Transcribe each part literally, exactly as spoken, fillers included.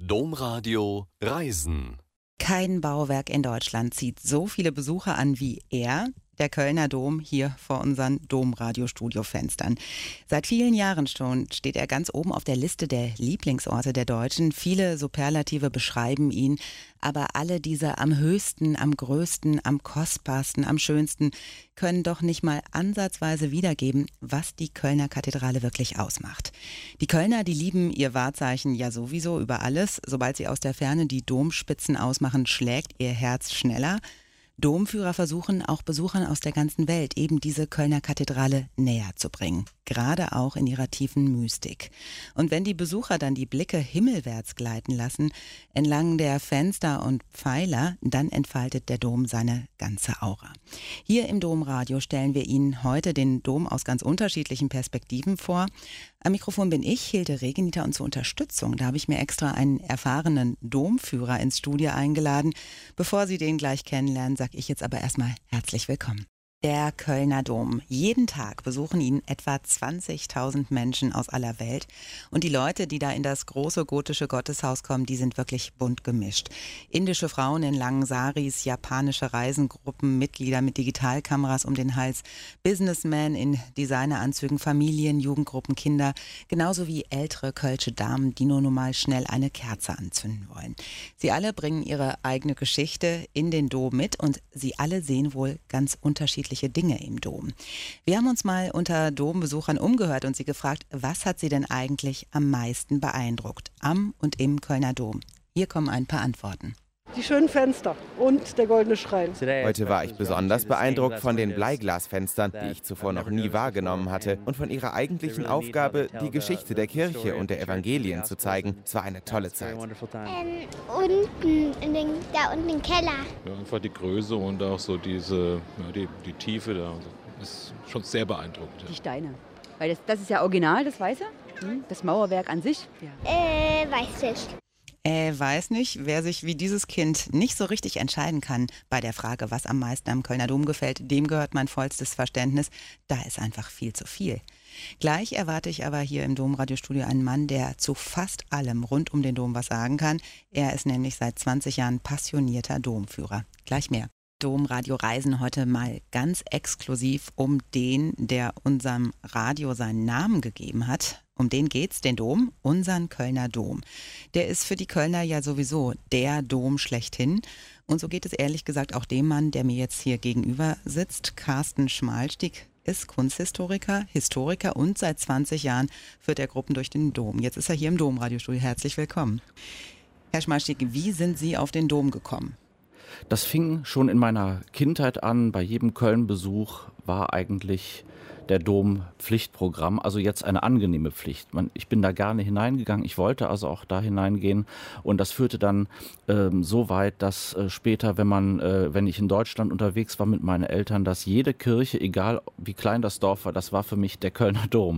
Domradio Reisen. Kein Bauwerk in Deutschland zieht so viele Besucher an wie er, der Kölner Dom, hier vor unseren Domradio-Studiofenstern. Seit vielen Jahren schon steht er ganz oben auf der Liste der Lieblingsorte der Deutschen. Viele Superlative beschreiben ihn, aber alle diese am höchsten, am größten, am kostbarsten, am schönsten können doch nicht mal ansatzweise wiedergeben, was die Kölner Kathedrale wirklich ausmacht. Die Kölner, die lieben ihr Wahrzeichen ja sowieso über alles. Sobald sie aus der Ferne die Domspitzen ausmachen, schlägt ihr Herz schneller. Domführer versuchen auch Besuchern aus der ganzen Welt eben diese Kölner Kathedrale näher zu bringen, gerade auch in ihrer tiefen Mystik. Und wenn die Besucher dann die Blicke himmelwärts gleiten lassen, entlang der Fenster und Pfeiler, dann entfaltet der Dom seine ganze Aura. Hier im Domradio stellen wir Ihnen heute den Dom aus ganz unterschiedlichen Perspektiven vor. Am Mikrofon bin ich, Hilde Regeniter, und zur Unterstützung, da habe ich mir extra einen erfahrenen Domführer ins Studio eingeladen. Bevor Sie den gleich kennenlernen, sage ich jetzt aber erstmal herzlich willkommen. Der Kölner Dom. Jeden Tag besuchen ihn etwa zwanzigtausend Menschen aus aller Welt. Und die Leute, die da in das große gotische Gotteshaus kommen, die sind wirklich bunt gemischt. Indische Frauen in langen Saris, japanische Reisengruppen, Mitglieder mit Digitalkameras um den Hals, Businessmen in Designeranzügen, Familien, Jugendgruppen, Kinder, genauso wie ältere kölsche Damen, die nur noch mal schnell eine Kerze anzünden wollen. Sie alle bringen ihre eigene Geschichte in den Dom mit und sie alle sehen wohl ganz unterschiedliche Dinge im Dom. Wir haben uns mal unter Dombesuchern umgehört und sie gefragt, was hat sie denn eigentlich am meisten beeindruckt am und im Kölner Dom? Hier kommen ein paar Antworten. Die schönen Fenster und der goldene Schrein. Heute war ich besonders beeindruckt von den Bleiglasfenstern, die ich zuvor noch nie wahrgenommen hatte, und von ihrer eigentlichen Aufgabe, die Geschichte der Kirche und der Evangelien zu zeigen. Es war eine tolle Zeit. Ähm, unten, in den, da unten im Keller. Ja, einfach die Größe und auch so diese, ja, die, die Tiefe da. Ist schon sehr beeindruckend. Ja. Die Steine. Weil das, das ist ja original, das Weiße. Das Mauerwerk an sich. Ja. Äh, weiß nicht. Äh, weiß nicht, wer sich wie dieses Kind nicht so richtig entscheiden kann bei der Frage, was am meisten am Kölner Dom gefällt, dem gehört mein vollstes Verständnis. Da ist einfach viel zu viel. Gleich erwarte ich aber hier im Domradiostudio einen Mann, der zu fast allem rund um den Dom was sagen kann. Er ist nämlich seit zwanzig Jahren passionierter Domführer. Gleich mehr. Domradio Reisen heute mal ganz exklusiv um den, der unserem Radio seinen Namen gegeben hat. Um den geht's, den Dom, unseren Kölner Dom. Der ist für die Kölner ja sowieso der Dom schlechthin. Und so geht es ehrlich gesagt auch dem Mann, der mir jetzt hier gegenüber sitzt. Carsten Schmalstieg ist Kunsthistoriker, Historiker und seit zwanzig Jahren führt er Gruppen durch den Dom. Jetzt ist er hier im Domradiostudio. Herzlich willkommen. Herr Schmalstieg, wie sind Sie auf den Dom gekommen? Das fing schon in meiner Kindheit an. Bei jedem Köln-Besuch war eigentlich der Dom Pflichtprogramm, also jetzt eine angenehme Pflicht. Man, ich bin da gerne hineingegangen, ich wollte also auch da hineingehen, und das führte dann ähm, so weit, dass äh, später, wenn man, äh, wenn ich in Deutschland unterwegs war mit meinen Eltern, dass jede Kirche, egal wie klein das Dorf war, das war für mich der Kölner Dom.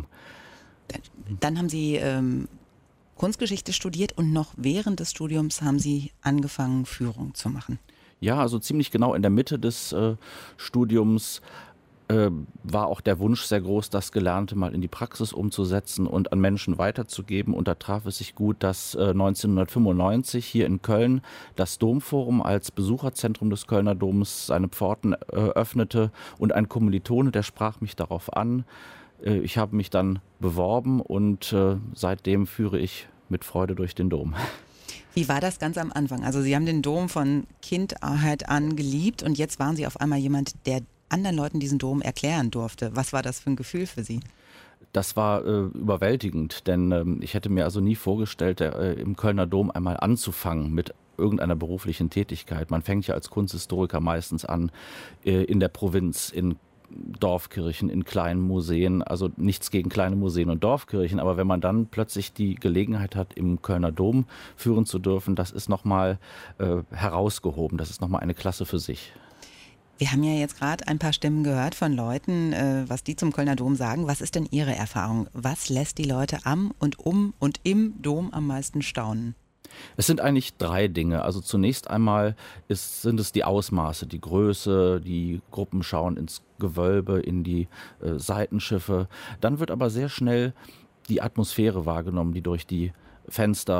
Dann, dann haben Sie ähm, Kunstgeschichte studiert und noch während des Studiums haben Sie angefangen, Führung zu machen. Ja, also ziemlich genau in der Mitte des äh, Studiums äh, war auch der Wunsch sehr groß, das Gelernte mal in die Praxis umzusetzen und an Menschen weiterzugeben. Und da traf es sich gut, dass äh, neunzehnhundertfünfundneunzig hier in Köln das Domforum als Besucherzentrum des Kölner Doms seine Pforten äh, öffnete, und ein Kommilitone, der sprach mich darauf an. Äh, ich habe mich dann beworben und äh, seitdem führe ich mit Freude durch den Dom. Wie war das ganz am Anfang? Also Sie haben den Dom von Kindheit an geliebt und jetzt waren Sie auf einmal jemand, der anderen Leuten diesen Dom erklären durfte. Was war das für ein Gefühl für Sie? Das war äh, überwältigend, denn ähm, ich hätte mir also nie vorgestellt, äh, im Kölner Dom einmal anzufangen mit irgendeiner beruflichen Tätigkeit. Man fängt ja als Kunsthistoriker meistens an äh, in der Provinz, in Dorfkirchen, in kleinen Museen, also nichts gegen kleine Museen und Dorfkirchen, aber wenn man dann plötzlich die Gelegenheit hat, im Kölner Dom führen zu dürfen, das ist nochmal äh, herausgehoben, das ist nochmal eine Klasse für sich. Wir haben ja jetzt gerade ein paar Stimmen gehört von Leuten, äh, was die zum Kölner Dom sagen. Was ist denn Ihre Erfahrung? Was lässt die Leute am und um und im Dom am meisten staunen? Es sind eigentlich drei Dinge. Also zunächst einmal ist, sind es die Ausmaße, die Größe, die Gruppen schauen ins Gewölbe, in die äh, Seitenschiffe. Dann wird aber sehr schnell die Atmosphäre wahrgenommen, die durch die Fenster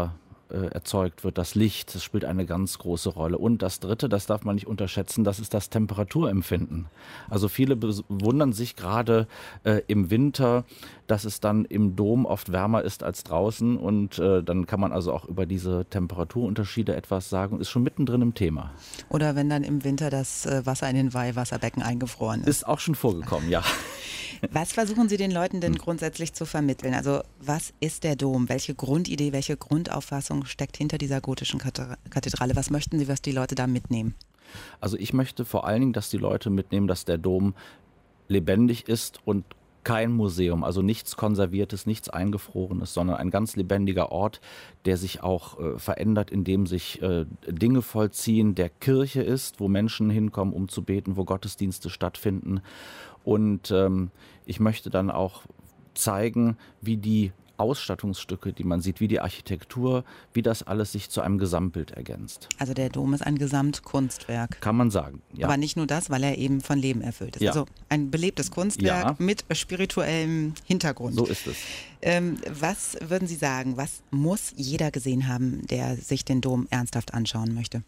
äh, erzeugt wird, das Licht, das spielt eine ganz große Rolle. Und das Dritte, das darf man nicht unterschätzen, das ist das Temperaturempfinden. Also viele wundern sich gerade äh, im Winter, dass es dann im Dom oft wärmer ist als draußen und äh, dann kann man also auch über diese Temperaturunterschiede etwas sagen und ist schon mittendrin im Thema. Oder wenn dann im Winter das äh, Wasser in den Weihwasserbecken eingefroren ist. Ist auch schon vorgekommen, ja. Was versuchen Sie den Leuten denn grundsätzlich zu vermitteln? Also was ist der Dom? Welche Grundidee, welche Grundauffassung steckt hinter dieser gotischen Kathedrale? Was möchten Sie, was die Leute da mitnehmen? Also ich möchte vor allen Dingen, dass die Leute mitnehmen, dass der Dom lebendig ist und kein Museum, also nichts Konserviertes, nichts Eingefrorenes, sondern ein ganz lebendiger Ort, der sich auch äh, verändert, indem sich äh, Dinge vollziehen, der Kirche ist, wo Menschen hinkommen, um zu beten, wo Gottesdienste stattfinden. Und ähm, ich möchte dann auch zeigen, wie die Ausstattungsstücke, die man sieht, wie die Architektur, wie das alles sich zu einem Gesamtbild ergänzt. Also der Dom ist ein Gesamtkunstwerk. Kann man sagen, ja. Aber nicht nur das, weil er eben von Leben erfüllt ist. Ja. Also ein belebtes Kunstwerk Ja. mit spirituellem Hintergrund. So ist es. Ähm, was würden Sie sagen, was muss jeder gesehen haben, der sich den Dom ernsthaft anschauen möchte?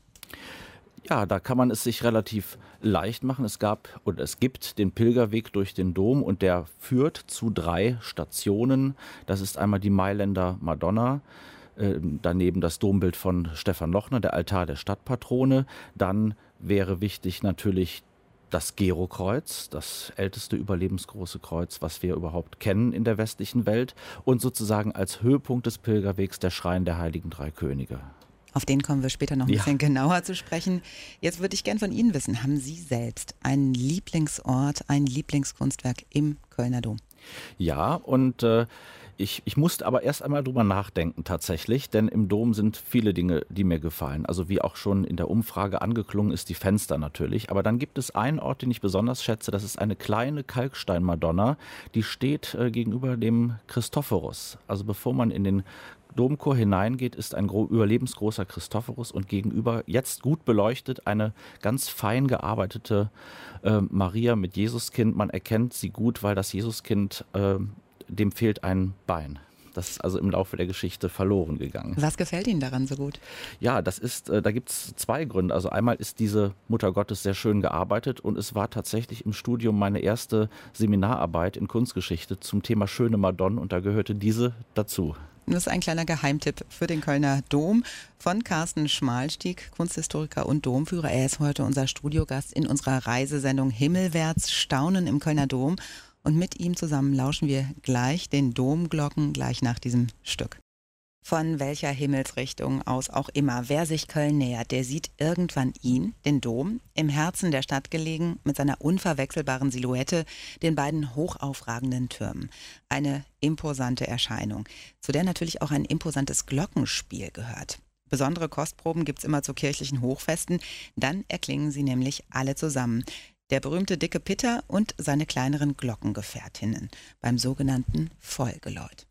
Ja, da kann man es sich relativ leicht machen. Es gab oder es gibt den Pilgerweg durch den Dom und der führt zu drei Stationen. Das ist einmal die Mailänder Madonna, äh, daneben das Dombild von Stephan Lochner, der Altar der Stadtpatrone. Dann wäre wichtig natürlich das Gero-Kreuz, das älteste überlebensgroße Kreuz, was wir überhaupt kennen in der westlichen Welt. Und sozusagen als Höhepunkt des Pilgerwegs der Schrein der Heiligen Drei Könige. Auf den kommen wir später noch ein Ja. bisschen genauer zu sprechen. Jetzt würde ich gern von Ihnen wissen, haben Sie selbst einen Lieblingsort, ein Lieblingskunstwerk im Kölner Dom? Ja, und äh, ich, ich musste aber erst einmal drüber nachdenken tatsächlich, denn im Dom sind viele Dinge, die mir gefallen. Also wie auch schon in der Umfrage angeklungen ist, die Fenster natürlich. Aber dann gibt es einen Ort, den ich besonders schätze, das ist eine kleine Kalkstein-Madonna, die steht äh, gegenüber dem Christophorus. Also bevor man in den Domchor hineingeht, ist ein gro- überlebensgroßer Christophorus und gegenüber, jetzt gut beleuchtet, eine ganz fein gearbeitete äh, Maria mit Jesuskind. Man erkennt sie gut, weil das Jesuskind, äh, dem fehlt ein Bein. Das ist also im Laufe der Geschichte verloren gegangen. Was gefällt Ihnen daran so gut? Ja, das ist, äh, da gibt es zwei Gründe. Also einmal ist diese Mutter Gottes sehr schön gearbeitet und es war tatsächlich im Studium meine erste Seminararbeit in Kunstgeschichte zum Thema schöne Madonnen und da gehörte diese dazu. Das ist ein kleiner Geheimtipp für den Kölner Dom von Carsten Schmalstieg, Kunsthistoriker und Domführer. Er ist heute unser Studiogast in unserer Reisesendung Himmelwärts Staunen im Kölner Dom. Und mit ihm zusammen lauschen wir gleich den Domglocken, gleich nach diesem Stück. Von welcher Himmelsrichtung aus auch immer, wer sich Köln nähert, der sieht irgendwann ihn, den Dom, im Herzen der Stadt gelegen, mit seiner unverwechselbaren Silhouette, den beiden hochaufragenden Türmen. Eine imposante Erscheinung, zu der natürlich auch ein imposantes Glockenspiel gehört. Besondere Kostproben gibt es immer zu kirchlichen Hochfesten, dann erklingen sie nämlich alle zusammen. Der berühmte dicke Pitter und seine kleineren Glockengefährtinnen beim sogenannten Vollgeläut.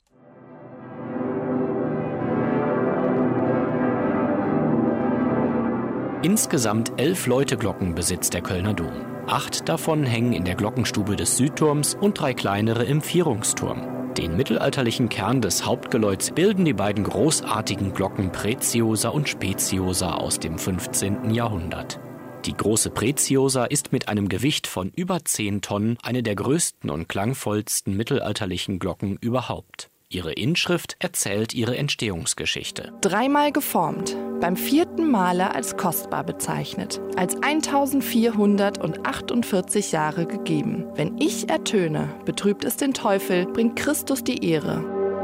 Insgesamt elf Läuteglocken besitzt der Kölner Dom. Acht davon hängen in der Glockenstube des Südturms und drei kleinere im Vierungsturm. Den mittelalterlichen Kern des Hauptgeläuts bilden die beiden großartigen Glocken Preziosa und Speciosa aus dem fünfzehnten Jahrhundert. Die große Preziosa ist mit einem Gewicht von über zehn Tonnen eine der größten und klangvollsten mittelalterlichen Glocken überhaupt. Ihre Inschrift erzählt ihre Entstehungsgeschichte. Dreimal geformt, beim vierten Male als kostbar bezeichnet, als eintausendvierhundertachtundvierzig Jahre gegeben. Wenn ich ertöne, betrübt es den Teufel, bringt Christus die Ehre.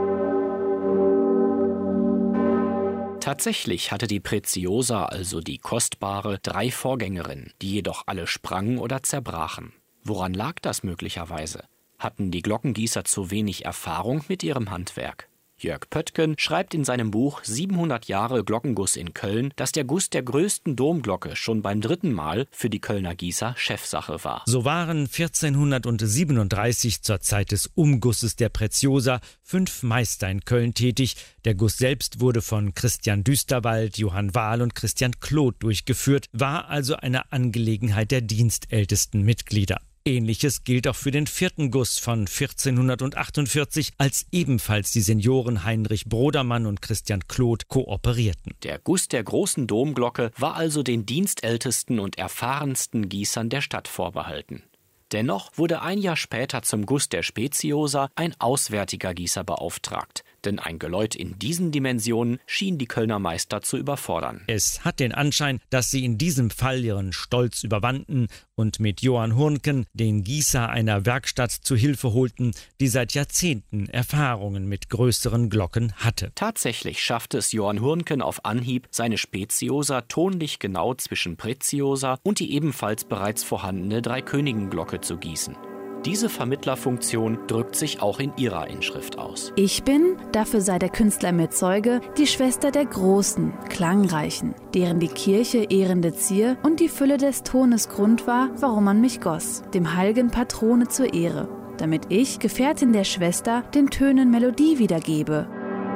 Tatsächlich hatte die Preziosa, also die kostbare, drei Vorgängerinnen, die jedoch alle sprangen oder zerbrachen. Woran lag das möglicherweise? Hatten die Glockengießer zu wenig Erfahrung mit ihrem Handwerk? Jörg Pöttgen schreibt in seinem Buch siebenhundert Jahre Glockenguss in Köln, dass der Guss der größten Domglocke schon beim dritten Mal für die Kölner Gießer Chefsache war. So waren vierzehnhundertsiebenunddreißig zur Zeit des Umgusses der Preziosa fünf Meister in Köln tätig. Der Guss selbst wurde von Christian Düsterwald, Johann Wahl und Christian Kloth durchgeführt, war also eine Angelegenheit der dienstältesten Mitglieder. Ähnliches gilt auch für den vierten Guss von vierzehnhundertachtundvierzig, als ebenfalls die Senioren Heinrich Brodermann und Christian Kloth kooperierten. Der Guss der großen Domglocke war also den dienstältesten und erfahrensten Gießern der Stadt vorbehalten. Dennoch wurde ein Jahr später zum Guss der Speciosa ein auswärtiger Gießer beauftragt. Denn ein Geläut in diesen Dimensionen schien die Kölner Meister zu überfordern. Es hat den Anschein, dass sie in diesem Fall ihren Stolz überwanden und mit Johann Hurnken den Gießer einer Werkstatt zu Hilfe holten, die seit Jahrzehnten Erfahrungen mit größeren Glocken hatte. Tatsächlich schaffte es Johann Hurnken auf Anhieb, seine Speciosa tonlich genau zwischen Preziosa und die ebenfalls bereits vorhandene Dreikönigenglocke zu gießen. Diese Vermittlerfunktion drückt sich auch in ihrer Inschrift aus. Ich bin, dafür sei der Künstler mir Zeuge, die Schwester der Großen, Klangreichen, deren die Kirche ehrende Zier und die Fülle des Tones Grund war, warum man mich goss, dem heiligen Patrone zur Ehre, damit ich, Gefährtin der Schwester, den Tönen Melodie wiedergebe.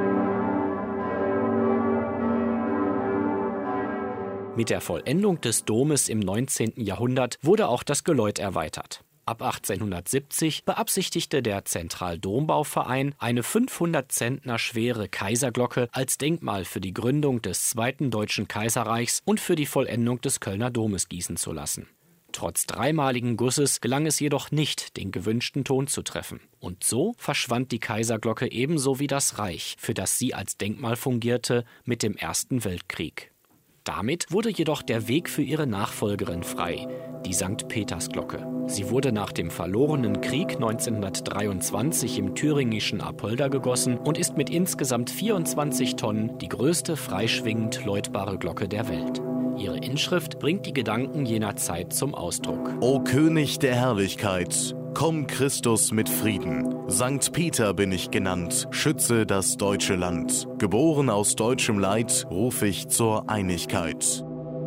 Mit der Vollendung des Domes im neunzehnten Jahrhundert wurde auch das Geläut erweitert. Ab achtzehnhundertsiebzig beabsichtigte der Zentraldombauverein, eine fünfhundert Zentner schwere Kaiserglocke als Denkmal für die Gründung des Zweiten Deutschen Kaiserreichs und für die Vollendung des Kölner Domes gießen zu lassen. Trotz dreimaligen Gusses gelang es jedoch nicht, den gewünschten Ton zu treffen. Und so verschwand die Kaiserglocke ebenso wie das Reich, für das sie als Denkmal fungierte, mit dem Ersten Weltkrieg. Damit wurde jedoch der Weg für ihre Nachfolgerin frei, die Sankt Petersglocke. Sie wurde nach dem verlorenen Krieg neunzehnhundertdreiundzwanzig im thüringischen Apolda gegossen und ist mit insgesamt vierundzwanzig Tonnen die größte freischwingend läutbare Glocke der Welt. Ihre Inschrift bringt die Gedanken jener Zeit zum Ausdruck. O König der Herrlichkeit, komm Christus mit Frieden. Sankt Peter bin ich genannt, schütze das deutsche Land. Geboren aus deutschem Leid, ruf ich zur Einigkeit.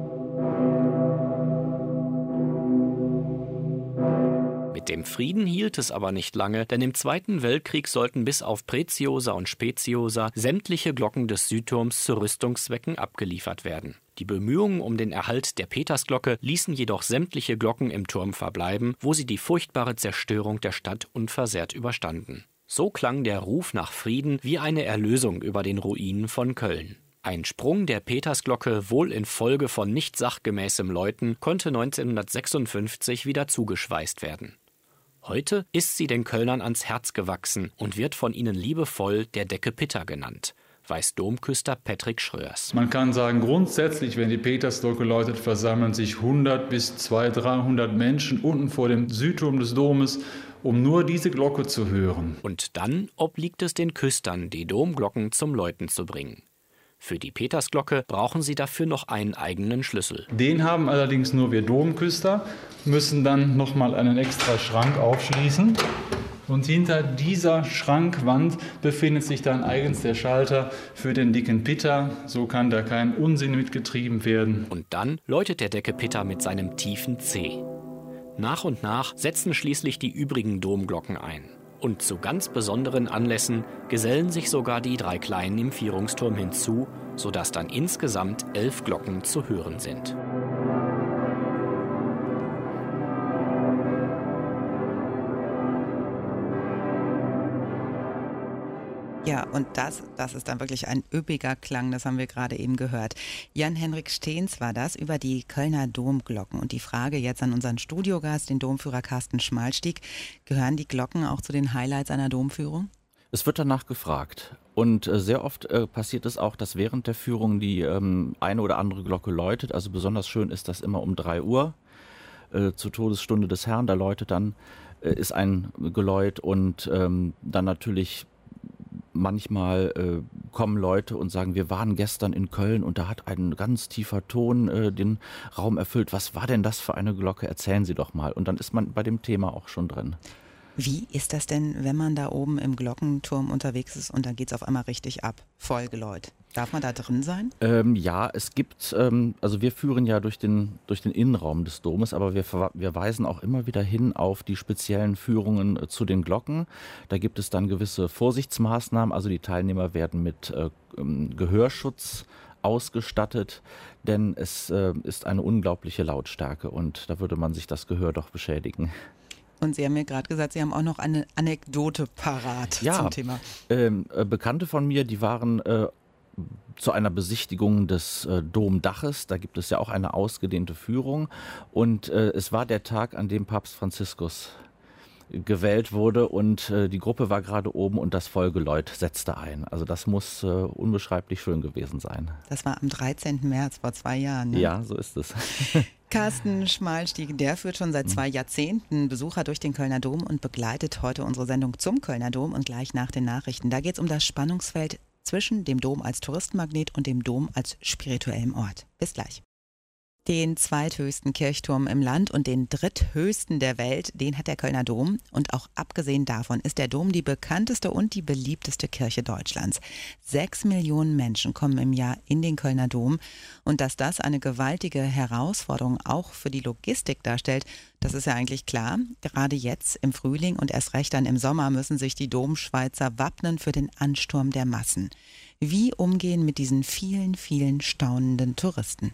Mit dem Frieden hielt es aber nicht lange, denn im Zweiten Weltkrieg sollten bis auf Preziosa und Speciosa sämtliche Glocken des Südturms zu Rüstungszwecken abgeliefert werden. Die Bemühungen um den Erhalt der Petersglocke ließen jedoch sämtliche Glocken im Turm verbleiben, wo sie die furchtbare Zerstörung der Stadt unversehrt überstanden. So klang der Ruf nach Frieden wie eine Erlösung über den Ruinen von Köln. Ein Sprung der Petersglocke, wohl infolge von nicht sachgemäßem Läuten, konnte neunzehnhundertsechsundfünfzig wieder zugeschweißt werden. Heute ist sie den Kölnern ans Herz gewachsen und wird von ihnen liebevoll der Decke Pitter genannt, weiß Domküster Patrick Schröers. Man kann sagen, grundsätzlich, wenn die Petersglocke läutet, versammeln sich hundert bis zweihundert, dreihundert Menschen unten vor dem Südturm des Domes, um nur diese Glocke zu hören. Und dann obliegt es den Küstern, die Domglocken zum Läuten zu bringen. Für die Petersglocke brauchen sie dafür noch einen eigenen Schlüssel. Den haben allerdings nur wir Domküster, müssen dann nochmal einen extra Schrank aufschließen. Und hinter dieser Schrankwand befindet sich dann eigens der Schalter für den dicken Pitter. So kann da kein Unsinn mitgetrieben werden. Und dann läutet der Decke Pitter mit seinem tiefen C. Nach und nach setzen schließlich die übrigen Domglocken ein. Und zu ganz besonderen Anlässen gesellen sich sogar die drei kleinen im Vierungsturm hinzu, sodass dann insgesamt elf Glocken zu hören sind. Ja, und das, das ist dann wirklich ein üppiger Klang, das haben wir gerade eben gehört. Jan-Henrik Steens war das über die Kölner Domglocken. Und die Frage jetzt an unseren Studiogast, den Domführer Carsten Schmalstieg: Gehören die Glocken auch zu den Highlights einer Domführung? Es wird danach gefragt. Und äh, sehr oft äh, passiert es auch, dass während der Führung die ähm, eine oder andere Glocke läutet. Also besonders schön ist das immer um drei Uhr, äh, zur Todesstunde des Herrn. Da läutet dann, äh, ist ein Geläut und ähm, dann natürlich manchmal äh, kommen Leute und sagen, wir waren gestern in Köln und da hat ein ganz tiefer Ton äh, den Raum erfüllt. Was war denn das für eine Glocke? Erzählen Sie doch mal. Und dann ist man bei dem Thema auch schon drin. Wie ist das denn, wenn man da oben im Glockenturm unterwegs ist und dann geht es auf einmal richtig ab? Vollgeläut. Darf man da drin sein? Ähm, ja, es gibt, ähm, also wir führen ja durch den, durch den Innenraum des Domes, aber wir, wir weisen auch immer wieder hin auf die speziellen Führungen äh, zu den Glocken. Da gibt es dann gewisse Vorsichtsmaßnahmen, also die Teilnehmer werden mit äh, Gehörschutz ausgestattet, denn es äh, ist eine unglaubliche Lautstärke und da würde man sich das Gehör doch beschädigen. Und Sie haben mir gerade gesagt, Sie haben auch noch eine Anekdote parat ja, zum Thema. Ähm, äh, Bekannte von mir, die waren äh, zu einer Besichtigung des äh, Domdaches. Da gibt es ja auch eine ausgedehnte Führung. Und äh, es war der Tag, an dem Papst Franziskus gewählt wurde und äh, die Gruppe war gerade oben und das Vollgeläut setzte ein. Also das muss äh, unbeschreiblich schön gewesen sein. Das war am dreizehnten März vor zwei Jahren. Ne? Ja, so ist es. Carsten Schmalstieg, der führt schon seit zwei Jahrzehnten Besucher durch den Kölner Dom und begleitet heute unsere Sendung zum Kölner Dom und gleich nach den Nachrichten. Da geht es um das Spannungsfeld zwischen dem Dom als Touristenmagnet und dem Dom als spirituellem Ort. Bis gleich. Den zweithöchsten Kirchturm im Land und den dritthöchsten der Welt, den hat der Kölner Dom. Und auch abgesehen davon ist der Dom die bekannteste und die beliebteste Kirche Deutschlands. Sechs Millionen Menschen kommen im Jahr in den Kölner Dom. Und dass das eine gewaltige Herausforderung auch für die Logistik darstellt, das ist ja eigentlich klar. Gerade jetzt im Frühling und erst recht dann im Sommer müssen sich die Domschweizer wappnen für den Ansturm der Massen. Wie umgehen mit diesen vielen, vielen staunenden Touristen?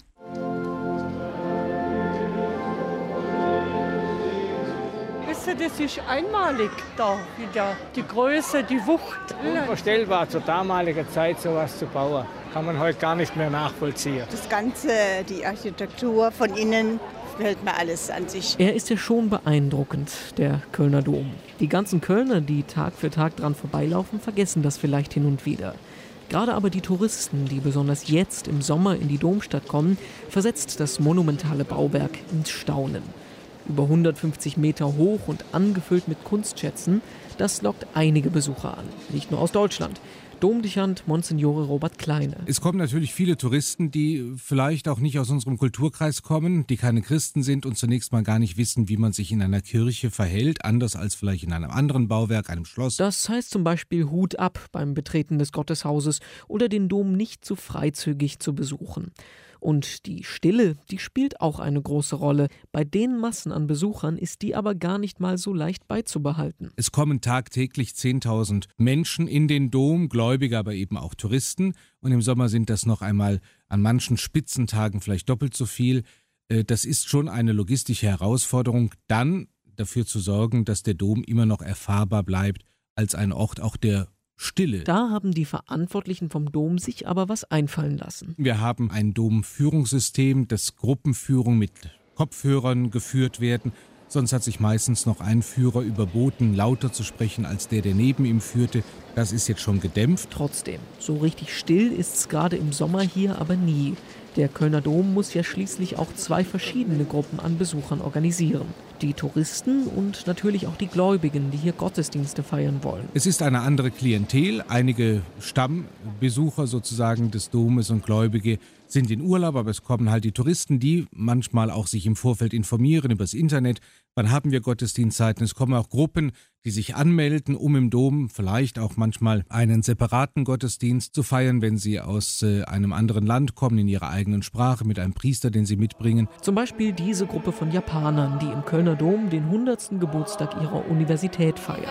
Das ist einmalig da wieder. Die Größe, die Wucht. Unvorstellbar zur damaligen Zeit sowas zu bauen. Kann man heute gar nicht mehr nachvollziehen. Das Ganze, die Architektur von innen, gefällt mir alles an sich. Er ist ja schon beeindruckend, der Kölner Dom. Die ganzen Kölner, die Tag für Tag dran vorbeilaufen, vergessen das vielleicht hin und wieder. Gerade aber die Touristen, die besonders jetzt im Sommer in die Domstadt kommen, versetzt das monumentale Bauwerk ins Staunen. Über hundertfünfzig Meter hoch und angefüllt mit Kunstschätzen, das lockt einige Besucher an. Nicht nur aus Deutschland. Domdechant Monsignore Robert Kleine. Es kommen natürlich viele Touristen, die vielleicht auch nicht aus unserem Kulturkreis kommen, die keine Christen sind und zunächst mal gar nicht wissen, wie man sich in einer Kirche verhält, anders als vielleicht in einem anderen Bauwerk, einem Schloss. Das heißt zum Beispiel Hut ab beim Betreten des Gotteshauses oder den Dom nicht zu freizügig zu besuchen. Und die Stille, die spielt auch eine große Rolle. Bei den Massen an Besuchern ist die aber gar nicht mal so leicht beizubehalten. Es kommen tagtäglich zehntausend Menschen in den Dom, Gläubige, aber eben auch Touristen. Und im Sommer sind das noch einmal an manchen Spitzentagen vielleicht doppelt so viel. Das ist schon eine logistische Herausforderung, dann dafür zu sorgen, dass der Dom immer noch erfahrbar bleibt als ein Ort auch der Stille. Da haben die Verantwortlichen vom Dom sich aber was einfallen lassen. Wir haben ein Domführungssystem, das Gruppenführung mit Kopfhörern geführt werden. Sonst hat sich meistens noch ein Führer überboten, lauter zu sprechen als der, der neben ihm führte. Das ist jetzt schon gedämpft. Trotzdem, so richtig still ist es gerade im Sommer hier aber nie. Der Kölner Dom muss ja schließlich auch zwei verschiedene Gruppen an Besuchern organisieren. Die Touristen und natürlich auch die Gläubigen, die hier Gottesdienste feiern wollen. Es ist eine andere Klientel. Einige Stammbesucher sozusagen des Domes und Gläubige sind in Urlaub, aber es kommen halt die Touristen, die manchmal auch sich im Vorfeld informieren über das Internet. Wann haben wir Gottesdienstzeiten? Es kommen auch Gruppen, die sich anmelden, um im Dom vielleicht auch manchmal einen separaten Gottesdienst zu feiern, wenn sie aus äh, einem anderen Land kommen, in ihrer eigenen Sprache, mit einem Priester, den sie mitbringen. Zum Beispiel diese Gruppe von Japanern, die im Kölner Dom den hundertsten Geburtstag ihrer Universität feiern.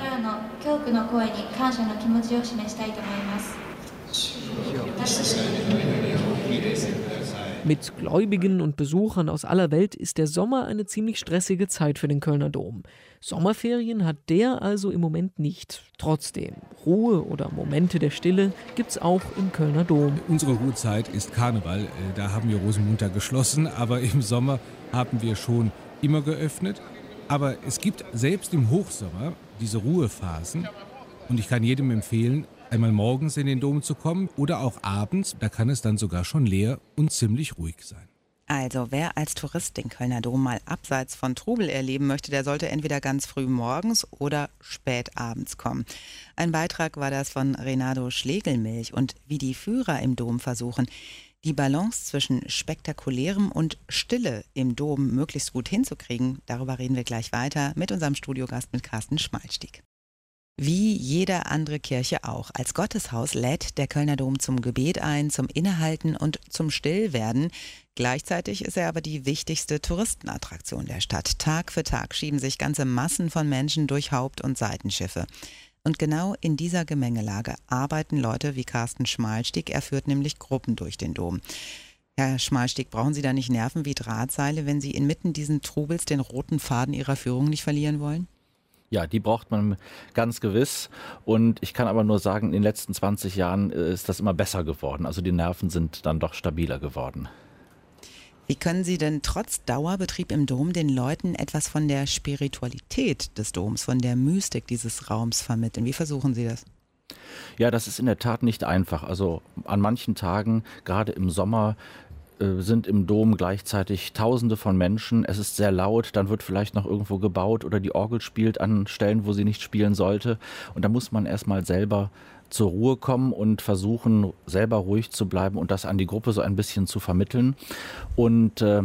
Mit Gläubigen und Besuchern aus aller Welt ist der Sommer eine ziemlich stressige Zeit für den Kölner Dom. Sommerferien hat der also im Moment nicht. Trotzdem, Ruhe oder Momente der Stille gibt's auch im Kölner Dom. Unsere Ruhezeit ist Karneval, da haben wir Rosenmontag geschlossen, aber im Sommer haben wir schon immer geöffnet. Aber es gibt selbst im Hochsommer diese Ruhephasen und ich kann jedem empfehlen, einmal morgens in den Dom zu kommen oder auch abends, da kann es dann sogar schon leer und ziemlich ruhig sein. Also wer als Tourist den Kölner Dom mal abseits von Trubel erleben möchte, der sollte entweder ganz früh morgens oder spät abends kommen. Ein Beitrag war das von Renato Schlegelmilch und wie die Führer im Dom versuchen, die Balance zwischen Spektakulärem und Stille im Dom möglichst gut hinzukriegen. Darüber reden wir gleich weiter mit unserem Studiogast, mit Carsten Schmalstieg. Wie jede andere Kirche auch. Als Gotteshaus lädt der Kölner Dom zum Gebet ein, zum Innehalten und zum Stillwerden. Gleichzeitig ist er aber die wichtigste Touristenattraktion der Stadt. Tag für Tag schieben sich ganze Massen von Menschen durch Haupt- und Seitenschiffe. Und genau in dieser Gemengelage arbeiten Leute wie Carsten Schmalstieg. Er führt nämlich Gruppen durch den Dom. Herr Schmalstieg, brauchen Sie da nicht Nerven wie Drahtseile, wenn Sie inmitten diesen Trubels den roten Faden Ihrer Führung nicht verlieren wollen? Ja, die braucht man ganz gewiss. Und ich kann aber nur sagen, in den letzten zwanzig Jahren ist das immer besser geworden. Also die Nerven sind dann doch stabiler geworden. Wie können Sie denn trotz Dauerbetrieb im Dom den Leuten etwas von der Spiritualität des Doms, von der Mystik dieses Raums vermitteln? Wie versuchen Sie das? Ja, das ist in der Tat nicht einfach. Also an manchen Tagen, gerade im Sommer, sind im Dom gleichzeitig Tausende von Menschen. Es ist sehr laut, dann wird vielleicht noch irgendwo gebaut oder die Orgel spielt an Stellen, wo sie nicht spielen sollte. Und da muss man erstmal selber zur Ruhe kommen und versuchen, selber ruhig zu bleiben und das an die Gruppe so ein bisschen zu vermitteln. Und äh,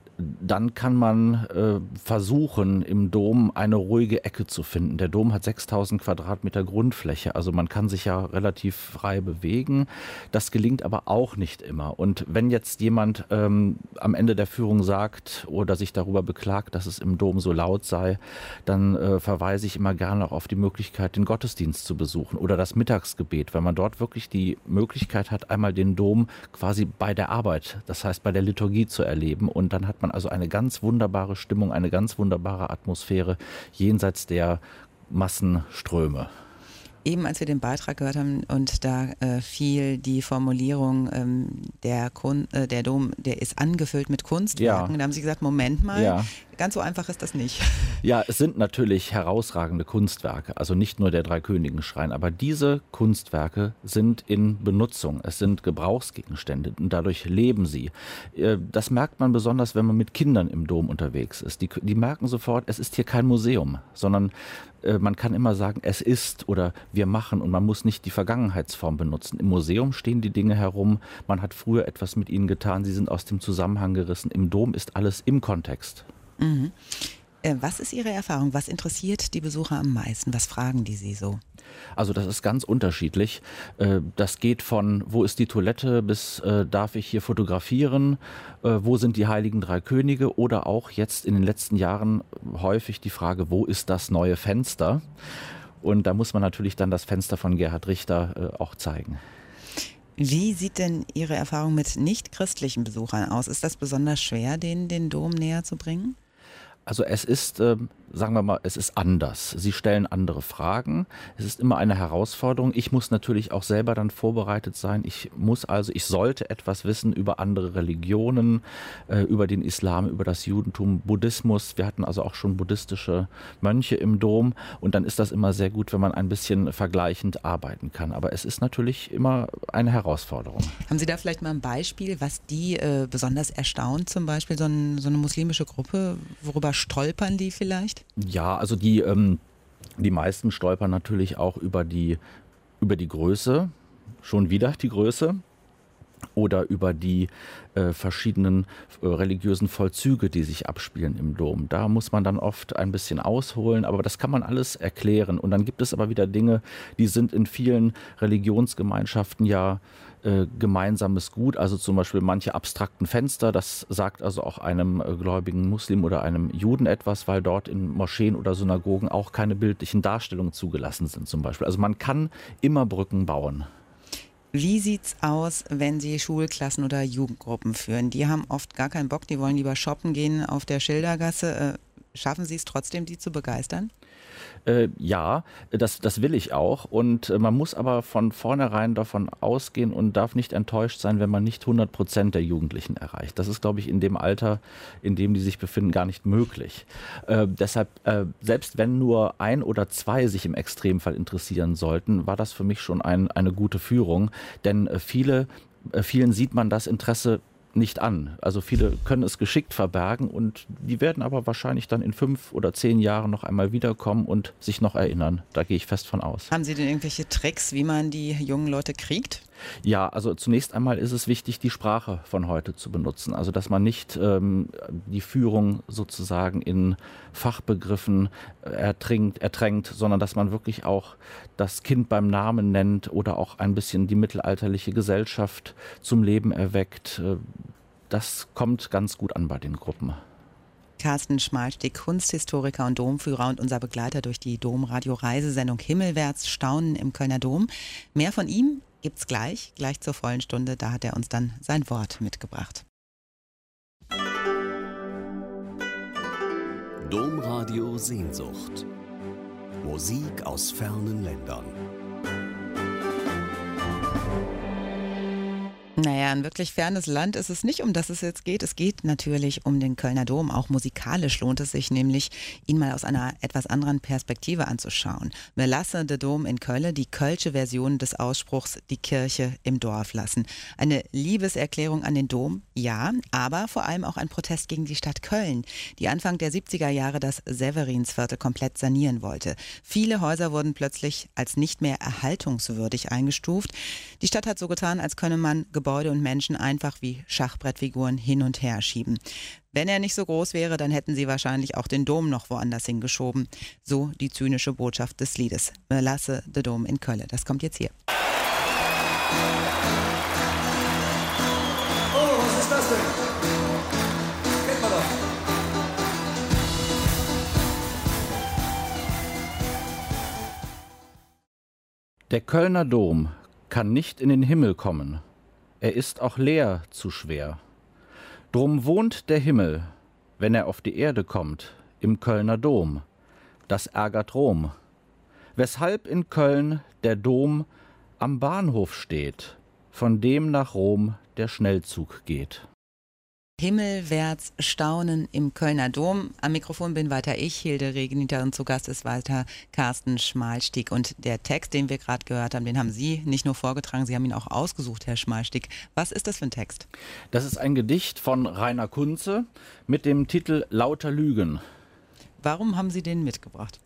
dann kann man äh, versuchen, im Dom eine ruhige Ecke zu finden. Der Dom hat sechstausend Quadratmeter Grundfläche, also man kann sich ja relativ frei bewegen. Das gelingt aber auch nicht immer. Und wenn jetzt jemand ähm, am Ende der Führung sagt oder sich darüber beklagt, dass es im Dom so laut sei, dann äh, verweise ich immer gerne auch auf die Möglichkeit, den Gottesdienst zu besuchen oder das Mittagsgebet, weil man dort wirklich die Möglichkeit hat, einmal den Dom quasi bei der Arbeit, das heißt bei der Liturgie zu erleben. Und dann hat man also eine ganz wunderbare Stimmung, eine ganz wunderbare Atmosphäre jenseits der Massenströme. Eben als wir den Beitrag gehört haben und da äh, fiel die Formulierung, ähm, der, Kun äh, der Dom, der ist angefüllt mit Kunstwerken. Ja. Da haben Sie gesagt, Moment mal, ja. Ganz so einfach ist das nicht. Ja, es sind natürlich herausragende Kunstwerke, also nicht nur der Dreikönigenschrein, aber diese Kunstwerke sind in Benutzung. Es sind Gebrauchsgegenstände und dadurch leben sie. Das merkt man besonders, wenn man mit Kindern im Dom unterwegs ist. Die, die merken sofort, es ist hier kein Museum, sondern man kann immer sagen, es ist oder wir machen und man muss nicht die Vergangenheitsform benutzen. Im Museum stehen die Dinge herum, man hat früher etwas mit ihnen getan, sie sind aus dem Zusammenhang gerissen. Im Dom ist alles im Kontext. Mhm. Äh, was ist Ihre Erfahrung? Was interessiert die Besucher am meisten? Was fragen die Sie so? Also das ist ganz unterschiedlich. Äh, das geht von, wo ist die Toilette, bis äh, darf ich hier fotografieren, äh, wo sind die heiligen drei Könige oder auch jetzt in den letzten Jahren häufig die Frage, wo ist das neue Fenster? Und da muss man natürlich dann das Fenster von Gerhard Richter äh, auch zeigen. Wie sieht denn Ihre Erfahrung mit nicht-christlichen Besuchern aus? Ist das besonders schwer, denen den Dom näher zu bringen? Also es ist, äh, sagen wir mal, es ist anders. Sie stellen andere Fragen. Es ist immer eine Herausforderung. Ich muss natürlich auch selber dann vorbereitet sein. Ich muss also, ich sollte etwas wissen über andere Religionen, äh, über den Islam, über das Judentum, Buddhismus. Wir hatten also auch schon buddhistische Mönche im Dom. Und dann ist das immer sehr gut, wenn man ein bisschen vergleichend arbeiten kann. Aber es ist natürlich immer eine Herausforderung. Haben Sie da vielleicht mal ein Beispiel, was die äh, besonders erstaunt, zum Beispiel so, ein, so eine muslimische Gruppe, worüber stolpern die vielleicht? Ja, also die, ähm, die meisten stolpern natürlich auch über die, über die Größe, schon wieder die Größe, oder über die äh, verschiedenen äh, religiösen Vollzüge, die sich abspielen im Dom. Da muss man dann oft ein bisschen ausholen, aber das kann man alles erklären. Und dann gibt es aber wieder Dinge, die sind in vielen Religionsgemeinschaften ja äh, gemeinsames Gut. Also zum Beispiel manche abstrakten Fenster, das sagt also auch einem äh, gläubigen Muslim oder einem Juden etwas, weil dort in Moscheen oder Synagogen auch keine bildlichen Darstellungen zugelassen sind zum Beispiel. Also man kann immer Brücken bauen. Wie sieht's aus, wenn Sie Schulklassen oder Jugendgruppen führen? Die haben oft gar keinen Bock, die wollen lieber shoppen gehen auf der Schildergasse. Schaffen Sie es trotzdem, die zu begeistern? Äh, ja, das, das will ich auch. Und äh, man muss aber von vornherein davon ausgehen und darf nicht enttäuscht sein, wenn man nicht hundert Prozent der Jugendlichen erreicht. Das ist, glaube ich, in dem Alter, in dem die sich befinden, gar nicht möglich. Äh, deshalb, äh, selbst wenn nur ein oder zwei sich im Extremfall interessieren sollten, war das für mich schon ein, eine gute Führung. Denn äh, viele, äh, vielen sieht man das Interesse nicht an. Also viele können es geschickt verbergen und die werden aber wahrscheinlich dann in fünf oder zehn Jahren noch einmal wiederkommen und sich noch erinnern. Da gehe ich fest von aus. Haben Sie denn irgendwelche Tricks, wie man die jungen Leute kriegt? Ja, also zunächst einmal ist es wichtig, die Sprache von heute zu benutzen. Also dass man nicht ähm, die Führung sozusagen in Fachbegriffen ertrinkt, ertränkt, sondern dass man wirklich auch das Kind beim Namen nennt oder auch ein bisschen die mittelalterliche Gesellschaft zum Leben erweckt. Das kommt ganz gut an bei den Gruppen. Carsten Schmalstick, Kunsthistoriker und Domführer und unser Begleiter durch die Domradio-Reisesendung Himmelwärts Staunen im Kölner Dom. Mehr von ihm gibt's gleich, gleich zur vollen Stunde. Da hat er uns dann sein Wort mitgebracht. Domradio Sehnsucht. Musik aus fernen Ländern. Naja, ein wirklich fernes Land ist es nicht, um das es jetzt geht. Es geht natürlich um den Kölner Dom. Auch musikalisch lohnt es sich nämlich, ihn mal aus einer etwas anderen Perspektive anzuschauen. Wir lassen den Dom in Köln, die kölsche Version des Ausspruchs, die Kirche im Dorf lassen. Eine Liebeserklärung an den Dom, ja, aber vor allem auch ein Protest gegen die Stadt Köln, die Anfang der siebziger Jahre das Severinsviertel komplett sanieren wollte. Viele Häuser wurden plötzlich als nicht mehr erhaltungswürdig eingestuft. Die Stadt hat so getan, als könne man Gebäude und Menschen einfach wie Schachbrettfiguren hin und her schieben. Wenn er nicht so groß wäre, dann hätten sie wahrscheinlich auch den Dom noch woanders hingeschoben. So die zynische Botschaft des Liedes. Wir lassen den Dom in Köln. Das kommt jetzt hier. Oh, was ist das denn? Kennt man doch. Der Kölner Dom kann nicht in den Himmel kommen. Er ist auch leer zu schwer. Drum wohnt der Himmel, wenn er auf die Erde kommt, im Kölner Dom. Das ärgert Rom. Weshalb in Köln der Dom am Bahnhof steht, von dem nach Rom der Schnellzug geht. Himmelwärts staunen im Kölner Dom. Am Mikrofon bin weiter ich, Hilde Regeniter, und zu Gast ist weiter Carsten Schmalstieg. Und der Text, den wir gerade gehört haben, den haben Sie nicht nur vorgetragen, Sie haben ihn auch ausgesucht, Herr Schmalstieg. Was ist das für ein Text? Das ist ein Gedicht von Rainer Kunze mit dem Titel Lauter Lügen. Warum haben Sie den mitgebracht?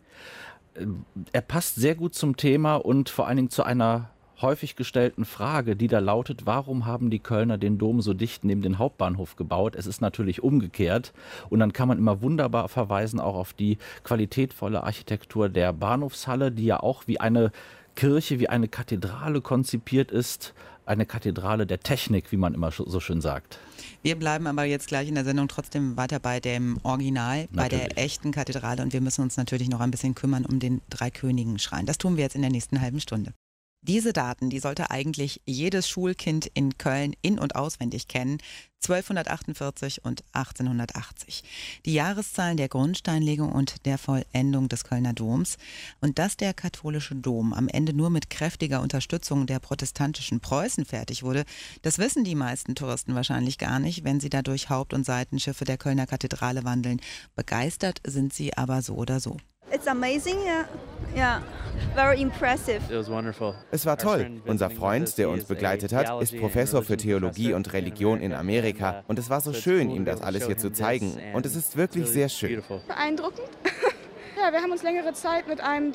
Er passt sehr gut zum Thema und vor allen Dingen zu einer häufig gestellten Frage, die da lautet, warum haben die Kölner den Dom so dicht neben den Hauptbahnhof gebaut? Es ist natürlich umgekehrt und dann kann man immer wunderbar verweisen auch auf die qualitätvolle Architektur der Bahnhofshalle, die ja auch wie eine Kirche, wie eine Kathedrale konzipiert ist, eine Kathedrale der Technik, wie man immer so schön sagt. Wir bleiben aber jetzt gleich in der Sendung trotzdem weiter bei dem Original, natürlich, bei der echten Kathedrale, und wir müssen uns natürlich noch ein bisschen kümmern um den Dreikönigen-Schrein. Das tun wir jetzt in der nächsten halben Stunde. Diese Daten, die sollte eigentlich jedes Schulkind in Köln in- und auswendig kennen. zwölfhundertachtundvierzig und achtzehnhundertachtzig. Die Jahreszahlen der Grundsteinlegung und der Vollendung des Kölner Doms. Und dass der katholische Dom am Ende nur mit kräftiger Unterstützung der protestantischen Preußen fertig wurde, das wissen die meisten Touristen wahrscheinlich gar nicht, wenn sie da durch Haupt- und Seitenschiffe der Kölner Kathedrale wandeln. Begeistert sind sie aber so oder so. It's amazing, yeah. Yeah. Very impressive. It was wonderful. Es war toll. Unser Freund, der uns begleitet hat, ist Professor für Theologie und Religion in Amerika. Und es war so schön, ihm das alles hier zu zeigen. Und es ist wirklich sehr schön. Beeindruckend. Ja, wir haben uns längere Zeit mit einem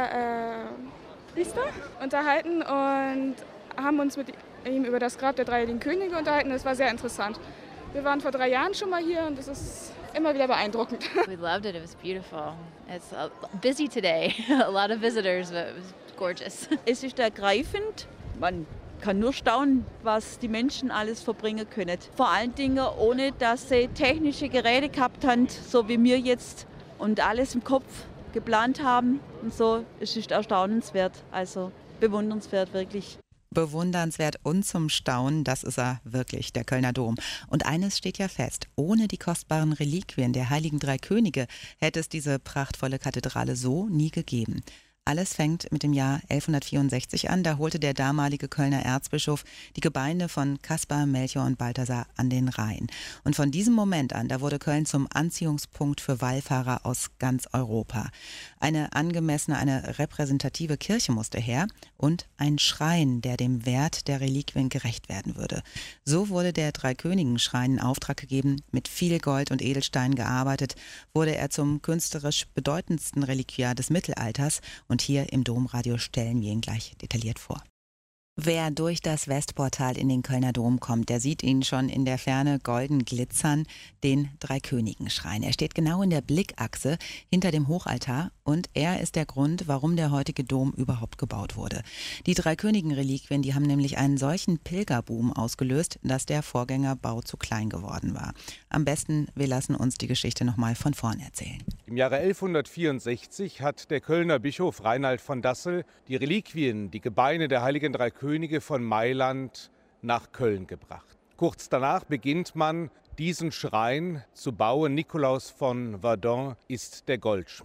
der äh, Priester unterhalten und haben uns mit ihm über das Grab der drei heiligen Könige unterhalten. Das war sehr interessant. Wir waren vor drei Jahren schon mal hier und das ist immer wieder beeindruckend. We loved it. It was beautiful. It's busy today. A lot of visitors, but it was gorgeous. Es ist ergreifend. Man kann nur staunen, was die Menschen alles verbringen können. Vor allen Dingen, ohne dass sie technische Geräte gehabt haben, so wie wir jetzt, und alles im Kopf geplant haben. Und so, es ist erstaunenswert, also bewundernswert wirklich. Bewundernswert und zum Staunen, das ist er wirklich, der Kölner Dom. Und eines steht ja fest, ohne die kostbaren Reliquien der heiligen drei Könige hätte es diese prachtvolle Kathedrale so nie gegeben. Alles fängt mit dem Jahr elfhundertvierundsechzig an. Da holte der damalige Kölner Erzbischof die Gebeine von Kaspar, Melchior und Balthasar an den Rhein. Und von diesem Moment an, da wurde Köln zum Anziehungspunkt für Wallfahrer aus ganz Europa. Eine angemessene, eine repräsentative Kirche musste her und ein Schrein, der dem Wert der Reliquien gerecht werden würde. So wurde der Dreikönigen-Schrein in Auftrag gegeben, mit viel Gold und Edelsteinen gearbeitet, wurde er zum künstlerisch bedeutendsten Reliquiar des Mittelalters. Und hier im Domradio stellen wir ihn gleich detailliert vor. Wer durch das Westportal in den Kölner Dom kommt, der sieht ihn schon in der Ferne golden glitzern, den Dreikönigen-Schrein. Er steht genau in der Blickachse hinter dem Hochaltar und er ist der Grund, warum der heutige Dom überhaupt gebaut wurde. Die Dreikönigen-Reliquien, die haben nämlich einen solchen Pilgerboom ausgelöst, dass der Vorgängerbau zu klein geworden war. Am besten, wir lassen uns die Geschichte nochmal von vorn erzählen. Im Jahre elfhundertvierundsechzig hat der Kölner Bischof Reinald von Dassel die Reliquien, die Gebeine der heiligen drei Könige von Mailand nach Köln gebracht. Kurz danach beginnt man, diesen Schrein zu bauen. Nikolaus von Verdun ist der Goldschmied.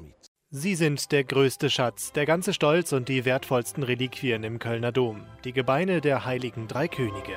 Sie sind der größte Schatz, der ganze Stolz und die wertvollsten Reliquien im Kölner Dom, die Gebeine der heiligen drei Könige.